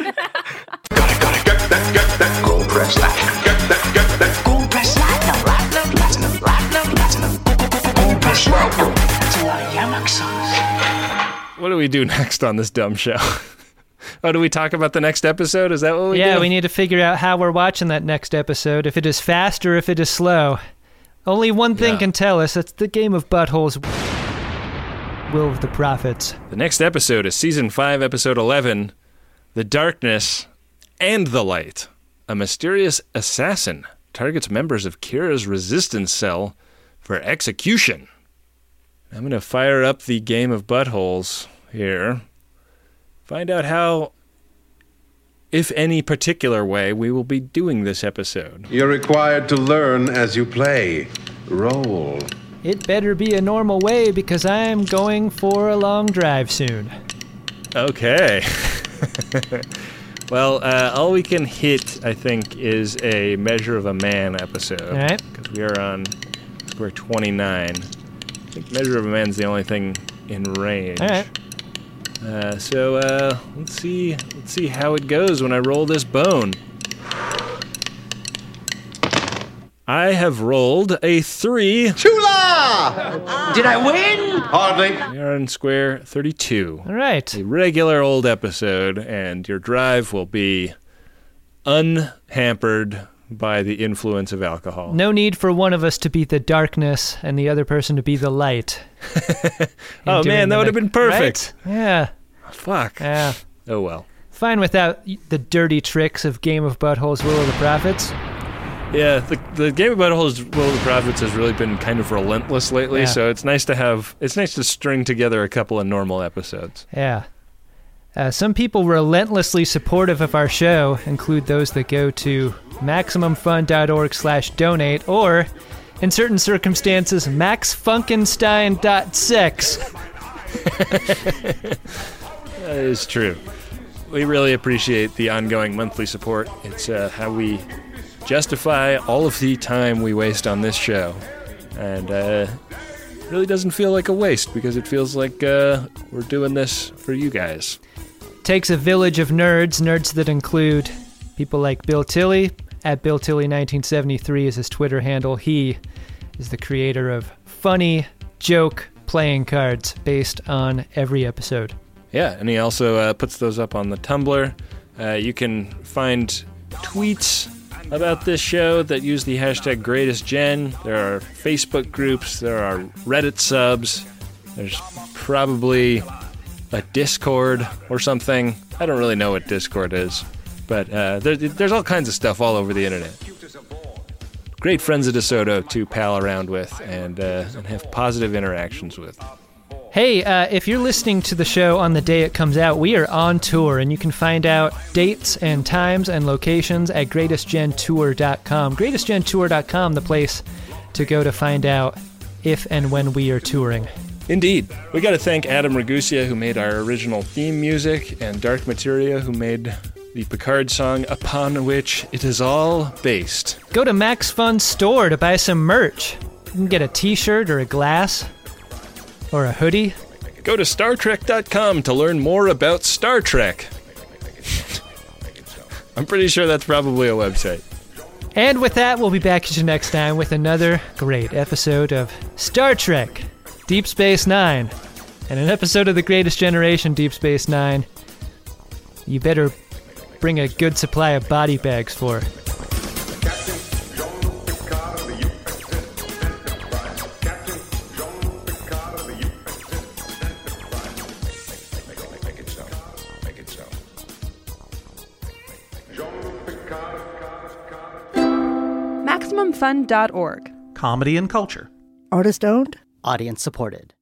Go press that. Get that, get that. Go press platinum, platinum, platinum, platinum, platinum. Go press platinum. That's a lot of Yamak songs. What do we do next on this dumb show? Oh, do we talk about the next episode? Is that what we yeah, do? Yeah, we we need to figure out how we're watching that next episode, if it is fast or if it is slow. Only one thing yeah. can tell us. That's the game of buttholes. Will of the Prophets. The next episode is Season five, Episode eleven, The Darkness and the Light. A mysterious assassin targets members of Kira's resistance cell for execution. I'm going to fire up the game of buttholes here. Find out how, if any particular way, we will be doing this episode. You're required to learn as you play. Roll. It better be a normal way because I'm going for a long drive soon. Okay. Well, uh, all we can hit, I think, is a Measure of a Man episode. All right. Because we are on square twenty-nine. I think Measure of a Man's the only thing in range. All right. Uh, so uh, let's see. Let's see how it goes when I roll this bone. I have rolled a three. Chula! Did I win? Hardly. We are on square thirty-two. All right. A regular old episode, and your drive will be unhampered by the influence of alcohol. No need for one of us to be the darkness and the other person to be the light. Oh man, that would have been perfect. Right? Yeah. Fuck. Yeah. Oh well. Fine without the dirty tricks of Game of Buttholes, Will of the Prophets. Yeah, the the game about Will of the Prophets has really been kind of relentless lately, Yeah. so it's nice to have it's nice to string together a couple of normal episodes. Yeah. Uh, some people relentlessly supportive of our show include those that go to MaximumFun.org slash donate or, in certain circumstances, MaxFunkenstein dot sex. That is true. We really appreciate the ongoing monthly support. It's uh, how we justify all of the time we waste on this show. And uh, it really doesn't feel like a waste because it feels like uh, we're doing this for you guys. Takes a village of nerds, nerds that include people like Bill Tilley. At Bill Tilley nineteen seventy-three is his Twitter handle. He is the creator of funny joke playing cards based on every episode. Yeah, and he also uh, puts those up on the Tumblr. Uh, you can find tweets about this show that use the hashtag GreatestGen. There are Facebook groups. There are Reddit subs. There's probably a Discord or something. I don't really know what Discord is, but uh, there, there's all kinds of stuff all over the internet. Great friends of DeSoto to pal around with and, uh, and have positive interactions with. Hey, uh, if you're listening to the show on the day it comes out, we are on tour, and you can find out dates and times and locations at greatest gen tour dot com. greatest gen tour dot com, the place to go to find out if and when we are touring. Indeed. We got to thank Adam Ragusia, who made our original theme music, and Dark Materia, who made the Picard song upon which it is all based. Go to Max Fun Store to buy some merch. You can get a t-shirt or a glass or a hoodie. Go to Star Trek dot com to learn more about Star Trek. I'm pretty sure that's probably a website. And with that, we'll be back at you next time with another great episode of Star Trek Deep Space Nine. And an episode of The Greatest Generation, Deep Space Nine, you better bring a good supply of body bags for. Maximum Fun dot org. Comedy and culture. Artist owned. Audience supported.